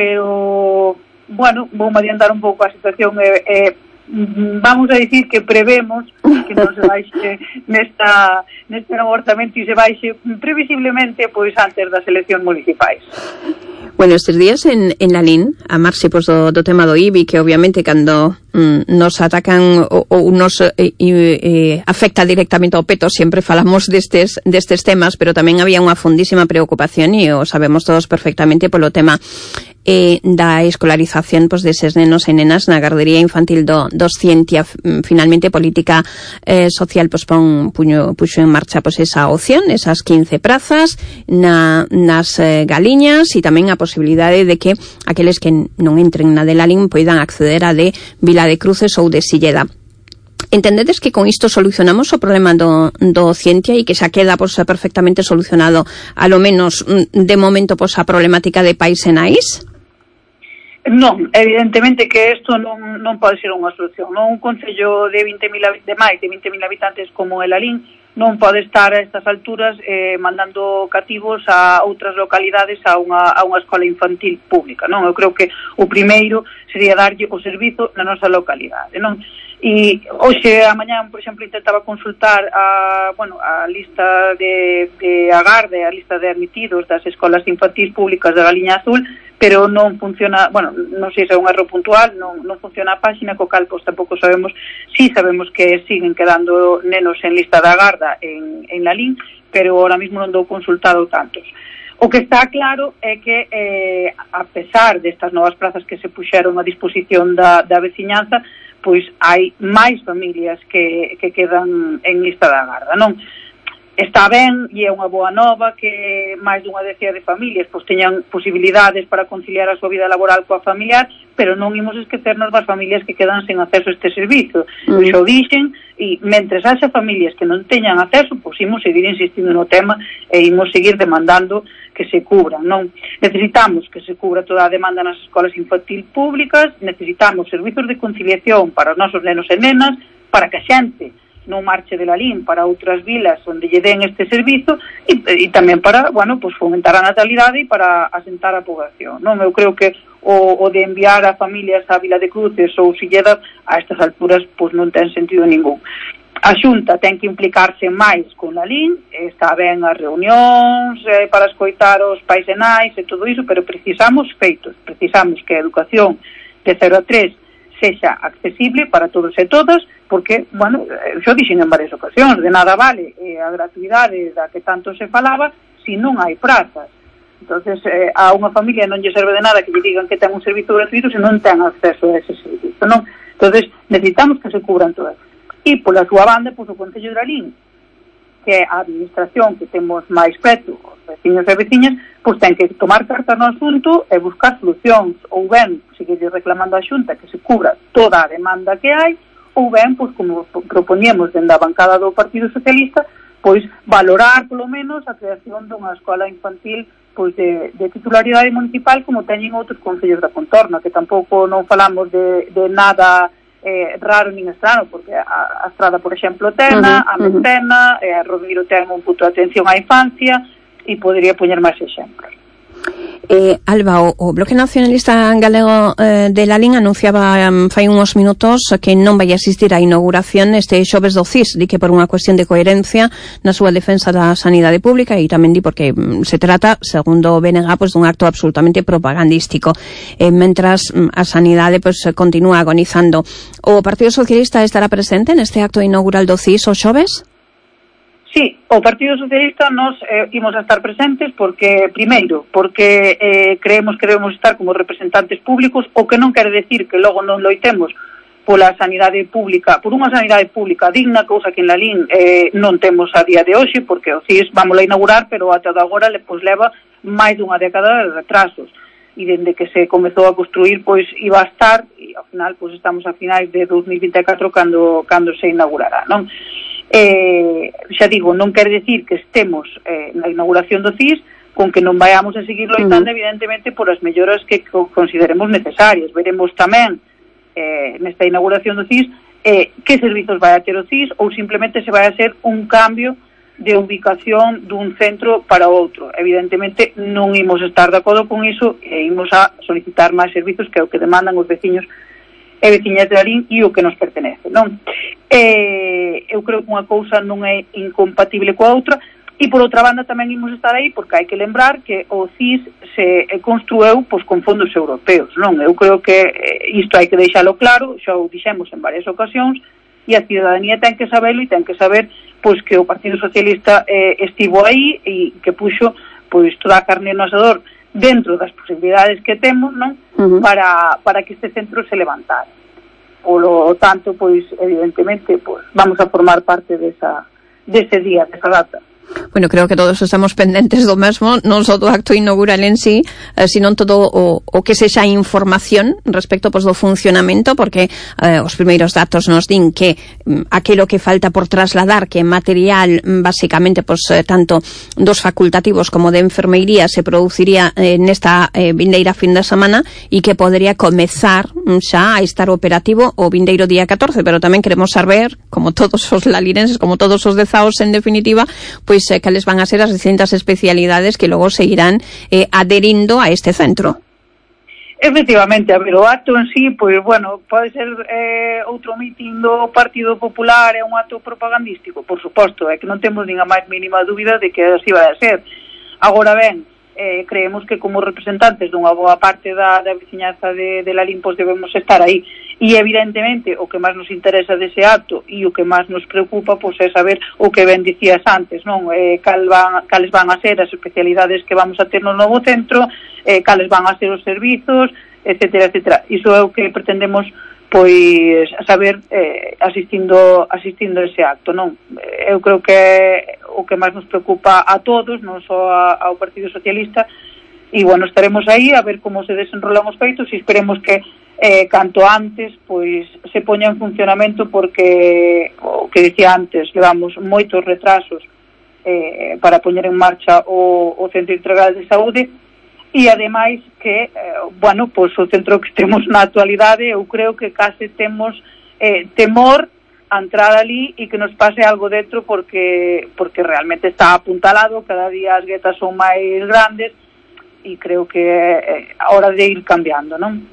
pero, bueno, vou adiantar un pouco a situación e... Eh, vamos a dicir que prevemos que non se baixe nesta, neste novo orzamento e se baixe previsiblemente pois antes das eleccións municipais. Bueno, estes días en, en Lalín, a marxe pois, do, do tema do I B I, que obviamente cando mm, nos atacan ou, ou nos eh, eh, afecta directamente ao peto, sempre falamos destes, destes temas, pero tamén había unha fondísima preocupación e o sabemos todos perfectamente polo tema eh, da escolarización pois, deses nenos e nenas na gardería infantil do, dos Cientia. Finalmente, Política eh, Social pois, pon, puño, puxo en marcha pois, esa opción, esas quince prazas na, nas eh, galiñas e tamén a posibilidade de que aqueles que non entren na de Lalín poidan acceder a de Vila de Cruces ou de Silleda. Entendedes que con isto solucionamos o problema do, do Cientia e que xa queda pois, perfectamente solucionado, a lo menos de momento, pois, a problemática de pais e nais? Non, evidentemente que isto non, non pode ser unha solución. Non un concello de vinte mil de máis de vinte mil habitantes como el Lalín non pode estar a estas alturas eh, mandando cativos a outras localidades a unha, a unha escola infantil pública, non? Eu creo que o primeiro sería darlle o servizo na nosa localidade, non? E hoxe a mañán, por exemplo, intentaba consultar a, bueno, a lista de, de agarde, a lista de admitidos das escolas infantis públicas da Galiña Azul, pero non funciona, bueno, non sei se é un erro puntual, non, non funciona a páxina, co cal, pois tampouco sabemos, si sabemos que siguen quedando nenos en lista de agarda en, en Lalín, pero ahora mismo non dou consultado tantos. O que está claro é que, eh, a pesar destas novas plazas que se puxeron a disposición da, da veciñanza, pois hai máis familias que, que quedan en lista de agarda, non? Está ben e é unha boa nova que máis dunha decena de familias pois teñan posibilidades para conciliar a súa vida laboral coa familiar, pero non imos esquecernos das familias que quedan sen acceso a este servizo. Mm. Xo dixen, e mentres haxa familias que non teñan acceso, pois imos seguir insistindo no tema e imos seguir demandando que se cubran, non? Necesitamos que se cubra toda a demanda nas escolas infantil públicas, necesitamos servizos de conciliación para os nosos nenos e nenas, para que a xente non marche de Lalín para outras vilas onde lle den este servizo e, e tamén para, bueno, pues fomentar a natalidade e para asentar a poboación, non? Eu creo que o, o de enviar a familias a Vila de Cruces ou Silleda a estas alturas pues non ten sentido ningún. A Xunta ten que implicarse máis con Lalín, está ben as reunións eh, para escoitar os pais e nais e todo iso, pero precisamos feitos, precisamos que a educación de cero a tres sexa accesible para todos e todas, porque, bueno, xo dixen en varias ocasións, de nada vale eh, a gratuidade da que tanto se falaba se non hai prazas. Entonces, eh, a unha familia non lle serve de nada que lle digan que ten un servizo gratuito se non ten acceso a ese servizo, non? Entonces, necesitamos que se cubran todas. E, pola súa banda, pois, o Concello de Lalín que a administración que temos máis preto, os veciños e veciñas, pois ten que tomar cartas no asunto e buscar solucións, ou ben seguir reclamando a Xunta que se cubra toda a demanda que hai, ou ben, pois como propoñemos dende a bancada do Partido Socialista, pois valorar polo menos a creación dunha escola infantil pois de, de titularidade municipal como teñen outros concellos da contorna, que tampouco non falamos de, de nada eh, raro nin estrano, porque a, a Estrada, por exemplo, tena, uh-huh, a Mentena, uh-huh. eh, a Rodrigo ten un punto de atención á infancia, e podería poñer máis exemplos. Eh, Alba, o, o Bloque Nacionalista Galego eh, de Lalín anunciaba um, fai uns minutos que non vai asistir á inauguración este xoves do C I S, di que por unha cuestión de coherencia na súa defensa da sanidade pública, e tamén di porque um, se trata, segundo o B N G, pues, dun acto absolutamente propagandístico. Eh, mentras um, a sanidade pues, continúa agonizando. O Partido Socialista estará presente neste acto inaugural do C I S o xoves? Sí, o Partido Socialista nos eh, imos a estar presentes porque, primeiro, porque eh, creemos que debemos estar como representantes públicos, o que non quere decir que logo non loitemos pola sanidade pública, por unha sanidade pública digna, cousa que en Lalín eh, non temos a día de hoxe, porque o C I S vamos a inaugurar, pero ata agora le, pues, leva máis dunha década de retrasos, e dende que se comezou a construir, pois iba a estar, e ao final, pois estamos a finais de dos mil vinte e catro cando, cando se inaugurará, non? Eh, xa digo, non quer decir que estemos eh, na inauguración do C I S con que non vayamos a seguir loitando, uh-huh. evidentemente, por as melloras que consideremos necesarias. Veremos tamén eh, nesta inauguración do C I S eh, que servizos vai a ter o C I S, ou simplemente se vai a ser un cambio de ubicación dun centro para outro. Evidentemente non imos estar de acordo con iso e imos a solicitar máis servizos, que é o que demandan os veciños e veciñas de Lalín e o que nos pertenece, non? Eh, eu creo que unha cousa non é incompatible coa outra, e por outra banda tamén imos estar aí porque hai que lembrar que o C I S se construeu pois, con fondos europeos, non? Eu creo que isto hai que deixalo claro, xa o dixemos en varias ocasións, e a ciudadanía ten que sabelo e ten que saber pois que o Partido Socialista eh, estivo aí e que puxo pois toda a carne no asador dentro das posibilidades que temos, non? Uh-huh. para, para que este centro se levantara. Por lo tanto, pois, evidentemente, pois, vamos a formar parte desa, dese día, desa data. Bueno, creo que todos estamos pendentes do mesmo, non só do acto inaugural en sí, eh, sino todo o, o que sexa información respecto pues, do funcionamento, porque eh, os primeiros datos nos din que mm, aquilo que falta por trasladar, que é material mm, basicamente pues, eh, tanto dos facultativos como de enfermeiría se produciría eh, nesta eh, vindeira fin de semana e que podería comezar mm, xa a estar operativo o vindeiro día catorce, pero tamén queremos saber, como todos os lalirenses, como todos os dezaos en definitiva, pois eh, cales van a ser as distintas especialidades que logo seguirán eh, adherindo a este centro. Efectivamente, a ver, o acto en sí, pois, bueno, pode ser eh, outro mitin do Partido Popular, é un acto propagandístico, por suposto, é que non temos nin a máis mínima dúbida de que así vai a ser. Agora ben, eh, creemos que como representantes dunha boa parte da, da veciñanza de, de Lalín, pois debemos estar aí. E evidentemente o que máis nos interesa dese acto e o que máis nos preocupa pois é saber o que ben dicías antes, non? Eh, cal van, cales van a ser as especialidades que vamos a ter no novo centro, eh, cales van a ser os servizos, etcétera, etcétera. Iso é o que pretendemos pois saber eh, asistindo asistindo a ese acto, non? Eu creo que o que máis nos preocupa a todos, non só a, ao Partido Socialista, e bueno, estaremos aí a ver como se desenrolan os feitos e esperemos que eh, canto antes pois se poña en funcionamento, porque o que dicía antes, levamos moitos retrasos eh, para poñer en marcha o, o Centro Integral de Saúde, e ademais que, eh, bueno, pois o centro que temos na actualidade, eu creo que case temos eh, temor a entrar ali e que nos pase algo dentro, porque porque realmente está apuntalado, cada día as guetas son máis grandes e creo que é a hora de ir cambiando, non?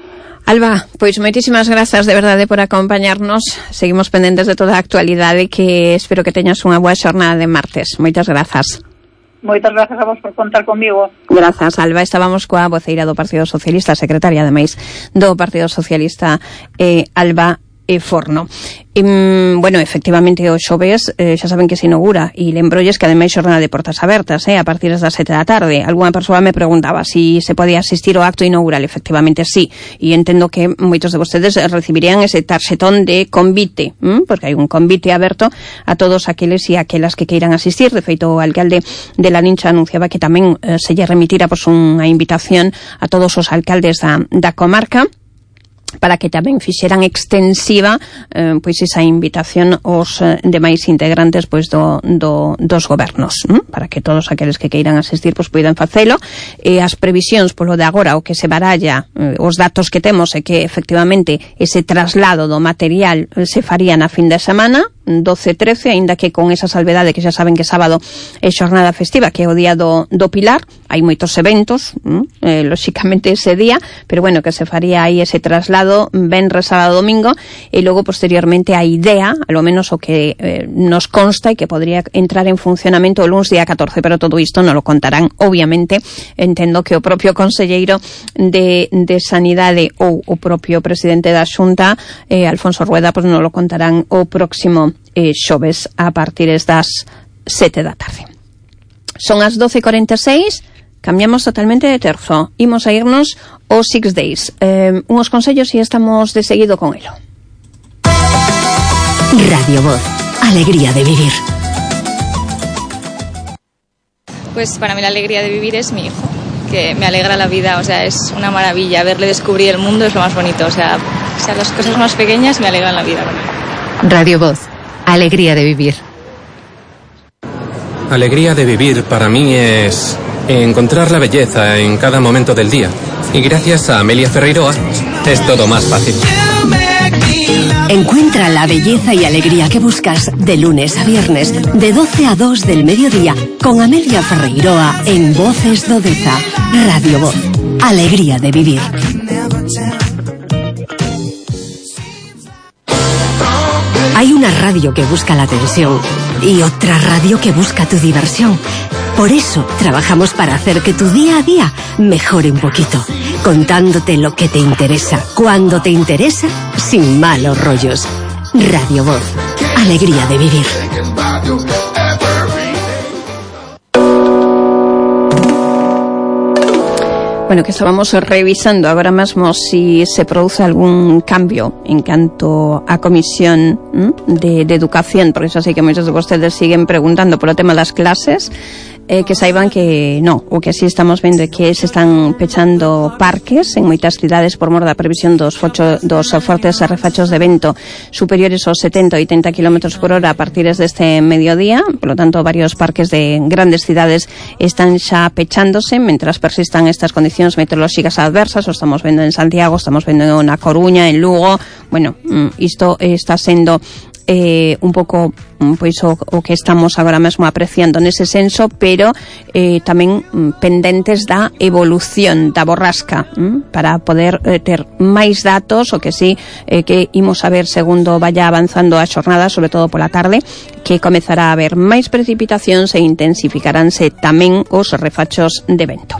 Alba, pois moitísimas grazas de verdade por acompañarnos. Seguimos pendentes de toda a actualidade, que espero que teñas unha boa xornada de martes. Moitas grazas. Moitas grazas a vos por contar comigo. Grazas, Alba. Estábamos coa voceira do Partido Socialista, secretaria, ademais, do Partido Socialista, eh, Alba e forno. E, bueno, efectivamente o xoves eh, xa saben que se inaugura e lembrolles que ademais xornada de portas abertas eh, a partir das sete da tarde. Alguna persoa me preguntaba si se podía asistir ao acto inaugural. Efectivamente sí, e entendo que moitos de vostedes recibirían ese tarxetón de convite, ¿m? Porque hai un convite aberto a todos aqueles e aquelas que queiran asistir. De feito, o alcalde de La Nincha anunciaba que tamén eh, se lle remitira pois, unha invitación a todos os alcaldes da, da comarca para que tamén fixeran extensiva eh, pois esa invitación aos eh, demais integrantes pois do, do, dos gobernos, ¿m? Para que todos aqueles que queiran asistir pois poidan facelo. E as previsións polo de agora, o que se baralla, eh, os datos que temos é que efectivamente ese traslado do material eh, se faría na fin de semana, doce trece, aínda que con esa salvedade que xa saben que sábado é xornada festiva, que é o día do, do Pilar. Hai moitos eventos, eh, lóxicamente ese día, pero bueno, que se faría aí ese traslado venres, sábado, domingo, e logo posteriormente a idea, a lo menos o que eh, nos consta, e que podría entrar en funcionamento o luns día catorce, pero todo isto non lo contarán, obviamente. Entendo que o propio conselleiro de, de Sanidade ou o propio presidente da Xunta, eh, Alfonso Rueda, pues non lo contarán o próximo eh, xoves a partir das sete da tarde. Son as doce e cuarenta e seis, cambiamos totalmente de terzo. Imos a irnos aos Six Days. Eh, unos consellos e estamos de seguido con elo. Radio Voz, alegría de vivir. Pues para mí la alegría de vivir es mi hijo, que me alegra la vida, o sea, es una maravilla. Verle descubrir el mundo es lo más bonito, o sea, o sea las cosas más pequeñas me alegran la vida. Radio Voz, alegría de vivir. Alegría de vivir para mí es encontrar la belleza en cada momento del día. Y gracias a Amelia Ferreiroa es todo más fácil. Encuentra la belleza y alegría que buscas de lunes a viernes, de doce a dos del mediodía, con Amelia Ferreiroa en Voces do Deza. Radio Voz, alegría de vivir. Hay una radio que busca la atención y otra radio que busca tu diversión. Por eso trabajamos para hacer que tu día a día mejore un poquito, contándote lo que te interesa, cuando te interesa, sin malos rollos. Radio Voz, alegría de vivir. Bueno, que estábamos revisando agora mesmo si se produce algún cambio en canto a Comisión de, de Educación, porque xa sei que moitos de vostedes siguen preguntando polo tema das clases. Eh, que saiban que no, o que así estamos vendo é que se están pechando parques en moitas cidades por mor da previsión dos, focho, dos fortes refachos de vento superiores aos setenta a oitenta kilómetros por hora a partir deste mediodía. Por lo tanto, varios parques de grandes cidades están xa pechándose mentras persistan estas condicións meteorolóxicas adversas. O estamos vendo en Santiago, estamos vendo na Coruña, en Lugo. Bueno, isto está sendo Eh, un pouco pois o, o que estamos agora mesmo apreciando nese senso, pero eh, tamén mm, pendentes da evolución da borrasca, mm, para poder eh, ter máis datos, o que sí eh, que imos a ver segundo vaya avanzando a xornada, sobre todo pola tarde, que comezará a haber máis precipitacións e intensificaránse tamén os refachos de vento.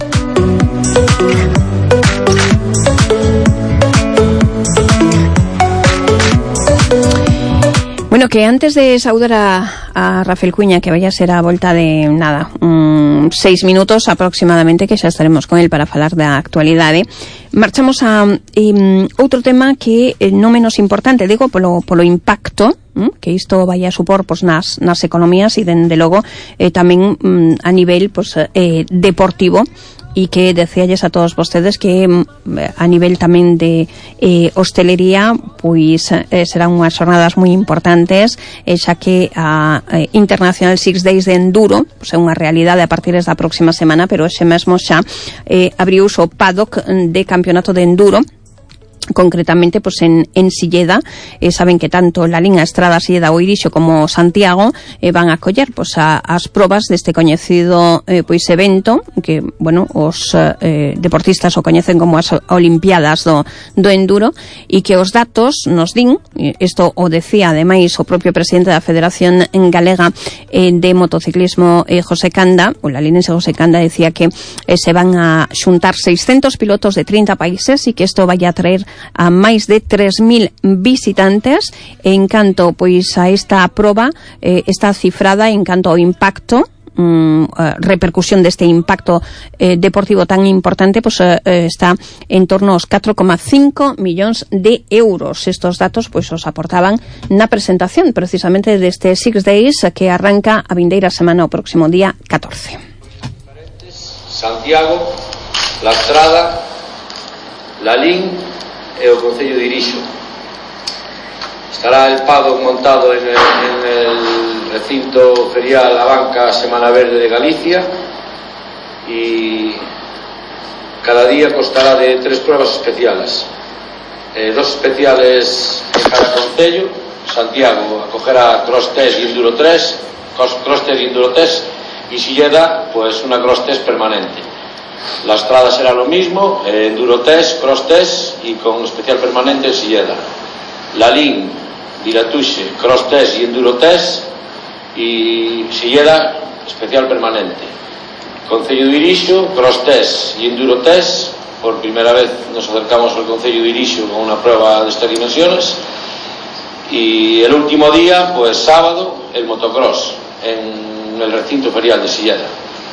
Bueno, que antes de saudar a, a Rafael Cuña, que vaya a ser a volta de, nada, um, seis minutos aproximadamente, que xa estaremos con él para falar da actualidade, marchamos a um, outro tema que eh, non menos importante, digo, polo, polo impacto um, que isto vai a supor pois, nas, nas economías e, dende logo, eh, tamén um, a nivel pois, eh, deportivo, e que decíalles a todos vostedes que a nivel tamén de eh, hostelería pois eh, serán unhas xornadas moi importantes, eh, xa que a eh, International Six Days de Enduro pois é unha realidade a partir da próxima semana, pero ese mesmo xa eh, abriuse o paddock de campeonato de Enduro, concretamente pues en, en Silleda. Eh, saben que tanto la liña Estrada, Silleda ou Irixo como Santiago eh, van a coller pues, a, as probas deste coñecido eh, pois evento que, bueno, os eh, deportistas o coñecen como as Olimpiadas do, do Enduro, e que os datos nos din, isto o decía ademais o propio presidente da Federación Galega eh, de Motociclismo, eh, José Canda, o la linense José Canda, decía que eh, se van a xuntar seiscentos pilotos de trinta países e que isto vai a traer a máis de tres mil visitantes, e en canto pois a esta proba eh, está cifrada en canto ao impacto, Mm, uh, repercusión deste impacto eh, deportivo tan importante, pues, uh, está en torno aos catro coma cinco millóns de euros. Estos datos pois os aportaban na presentación precisamente deste Six Days que arranca a vindeira semana o próximo día catorce. Santiago, La Estrada, Lalín e o Concello de Irixo. Estará el paddock montado en el, en el recinto ferial La Banca Semana Verde de Galicia, y cada día constará de tres pruebas especiales, eh, dos especiales en cada concello. Santiago acogerá cross test y enduro tres, cross test y enduro test, y Silleda pues una cross test permanente. La Estrada será lo mismo, eh, enduro test, cross test y con especial permanente en Silleda. Lalín, Viratuxe, cross test y enduro test, y Silleda especial permanente. Concello de Irixo, cross test y enduro test. Por primera vez nos acercamos al Concello de Irixo con una prueba de estas dimensiones. Y el último día, pues sábado, el motocross en el recinto ferial de Silleda.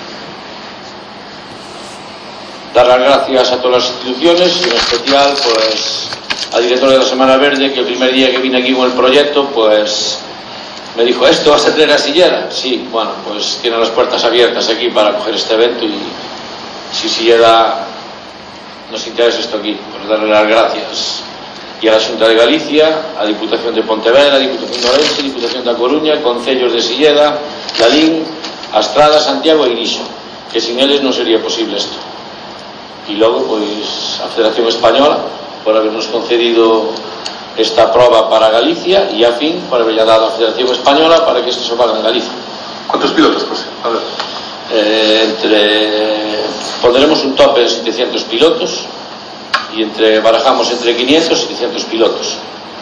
Dar las gracias a todas las instituciones, y en especial pues al director de la Semana Verde, que el primer día que vine aquí con el proyecto pues me dijo: ¿esto vas a tener a Silleda? Sí, bueno, pues tiene las puertas abiertas aquí para coger este evento, y si Silleda nos interesa esto aquí, pues darle las gracias y a la Xunta de Galicia, a la Diputación de Pontevedra, a Diputación de Ourense, Diputación da Coruña, Concellos de Silleda, Lalín, A Estrada, Santiago e Irixo, que sin eles non sería posible isto. E logo, pois, a Federación Española por habernos concedido esta proba para Galicia, y a fin por haberle dado a Federación Española para que esto se haga en Galicia. ¿Cuántos pilotos, pues? A ver. Eh, entre pondremos un tope de setecientos pilotos, y entre barajamos entre quinientos y setecientos pilotos.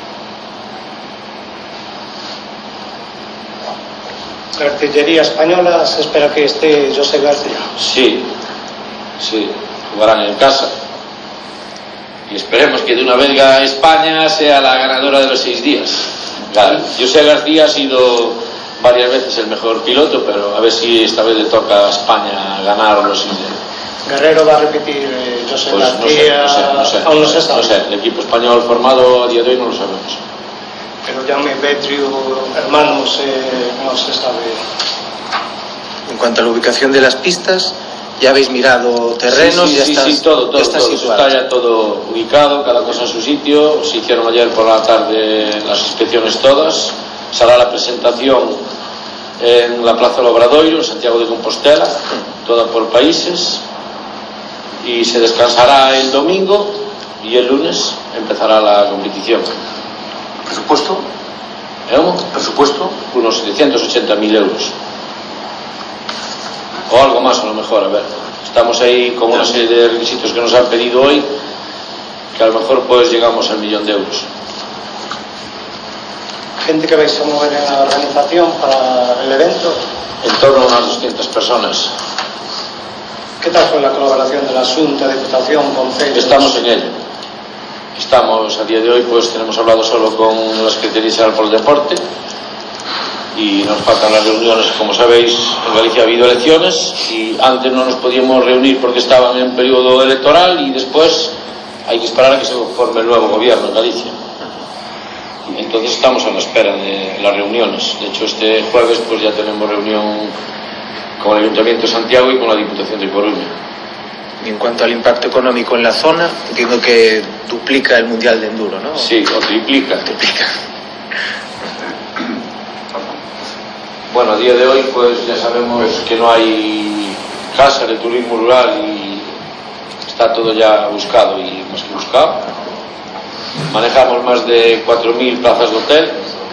La artillería española se espera que esté José García. Sí, sí, jugarán en casa. Y esperemos que de una vez España sea la ganadora de los seis días. Claro, José García ha sido varias veces el mejor piloto, pero a ver si esta vez le toca a España ganar los seis días. Guerrero va a repetir eh, José pues García. No sé, no sé, no sé, aún no se sabe. No sé, el equipo español formado a día de hoy no lo sabemos. Pero Jaume Betrio, hermanos, eh, no se sabe. En cuanto a la ubicación de las pistas, ¿ya habéis mirado terrenos? Sí, sí, y ya sí, estás, sí, todo, todo, está, todo. Está ya todo ubicado, cada cosa en su sitio. Se hicieron ayer por la tarde las inspecciones todas. Será la presentación en la Plaza del Obradoiro, en Santiago de Compostela, toda por países. Y se descansará el domingo, y el lunes empezará la competición. ¿Presupuesto? ¿Eh? ¿Presupuesto? Unos setecientos ochenta mil euros. O algo más a lo mejor, a ver. Estamos ahí con una serie de requisitos que nos han pedido hoy, que a lo mejor pues llegamos al millón de euros. ¿Gente que vais a mover en la organización para el evento? En torno a unas doscientas personas. ¿Qué tal fue la colaboración de la Xunta, Diputación, Concello? Estamos en ello. Estamos, a día de hoy, pues tenemos hablado solo con la Secretaría General por el Deporte, y nos faltan las reuniones. Como sabéis, en Galicia ha habido elecciones, y antes no nos podíamos reunir porque estaban en periodo electoral, y después hay que esperar a que se forme el nuevo gobierno en Galicia. Entonces estamos a la espera de las reuniones. De hecho, este jueves pues ya tenemos reunión con el Ayuntamiento de Santiago y con la Diputación de Coruña. Y en cuanto al impacto económico en la zona, entiendo que duplica el Mundial de Enduro, ¿no? Sí, o triplica. Triplica. Bueno, a día de hoy pues ya sabemos que no hay casa de turismo rural, y está todo ya buscado y más que buscado. Manejamos más de cuatro mil plazas de hotel,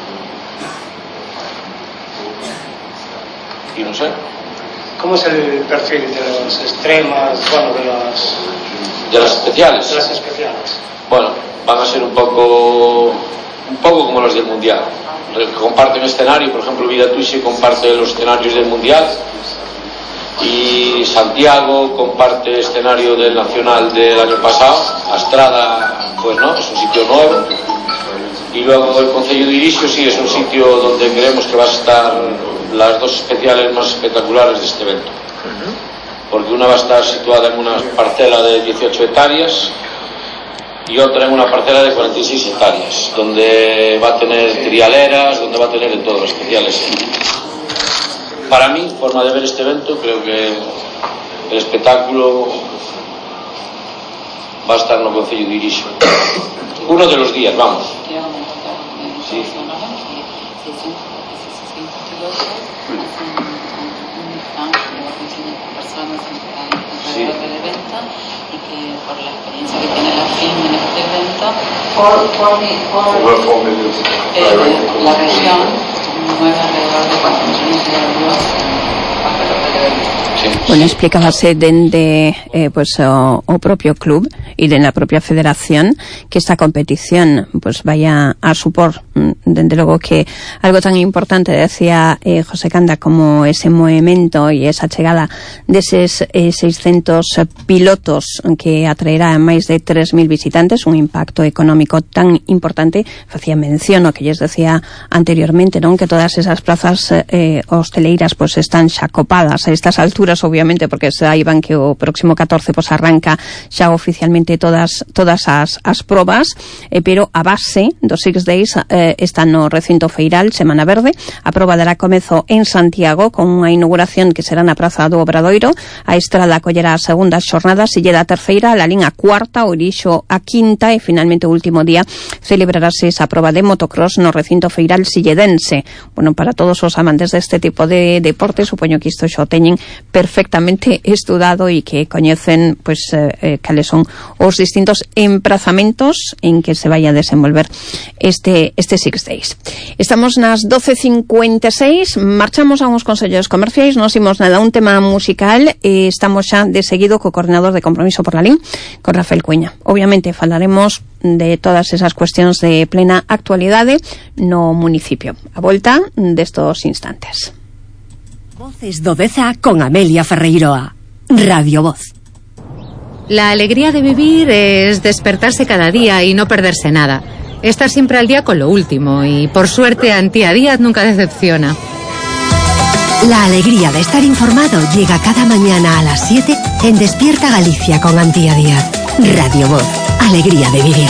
y no sé. ¿Cómo es el perfil de las extremas, bueno, de las... de las especiales? De las especiales. Bueno, van a ser un poco, un poco como los del Mundial. Comparten escenario, por ejemplo, Viratuxe comparte los escenarios del Mundial, y Santiago comparte escenario del Nacional del año pasado. A Estrada Pues no, es un sitio nuevo. Y luego el Concello de Irixio sí es un sitio donde creemos que va a estar las dos especiales más espectaculares de este evento. Porque una va a estar situada en una parcela de dieciocho hectáreas y otra en una parcela de cuarenta y seis hectáreas, donde va a tener trialeras, donde va a tener de todos los especiales. Para mí, forma de ver este evento, creo que el espectáculo va a estar en el Concello de Irixio. Uno de los días, vamos. Sí. Sí. Y que por la experiencia que tiene la film en este evento, por, por, por eh, la región mueve alrededor de cuatro millones de euros bajo el evento. Bueno, explicábase dende eh, pues o, o propio club y de la propia federación que esta competición pues vaya a supor, desde luego que algo tan importante, decía eh, José Canda, como ese movimiento y esa chegada deses eh, seiscentos pilotos que atraerá a máis de tres mil visitantes, un impacto económico tan importante. Facía mención o que lles decía anteriormente, non, que todas esas plazas eh, hosteleiras pues están xa copadas a estas alturas, obviamente, porque saiban que o próximo catorce pues arranca xa oficialmente todas todas as, as probas, eh, pero a base dos Six Days eh, está no recinto feiral Semana Verde. A proba dará comezo en Santiago con unha inauguración que será na Praza do Obradoiro. A Estrada acollerá a segunda xornada, Silleda a terceira, La Lín a cuarta, o Irixo a quinta e finalmente o último día celebrarase esa proba de motocross no recinto feiral silledense. Bueno, para todos os amantes deste tipo de deporte, supoño que isto xo teñen perfectamente estudado e que coñecen pues eh, eh, cales son os distintos emprazamentos en que se vai a desenvolver este este Six Days. Estamos nas doce cincuenta e seis, marchamos a uns consellos comerciais, nos imos nada un tema musical e estamos xa de seguido co coordinador de Compromiso por la Lín, con Rafael Cuña. Obviamente falaremos de todas esas cuestións de plena actualidade no municipio. A volta destos instantes. Voces do Deza con Amelia Ferreiroa. Radio Voz. La alegría de vivir es despertarse cada día y no perderse nada. Estar siempre al día con lo último y, por suerte, Antía Díaz nunca decepciona. La alegría de estar informado llega cada mañana a las siete en Despierta Galicia con Antía Díaz. Radio Voz. Alegría de vivir.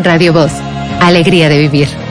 Radio Voz, alegría de vivir.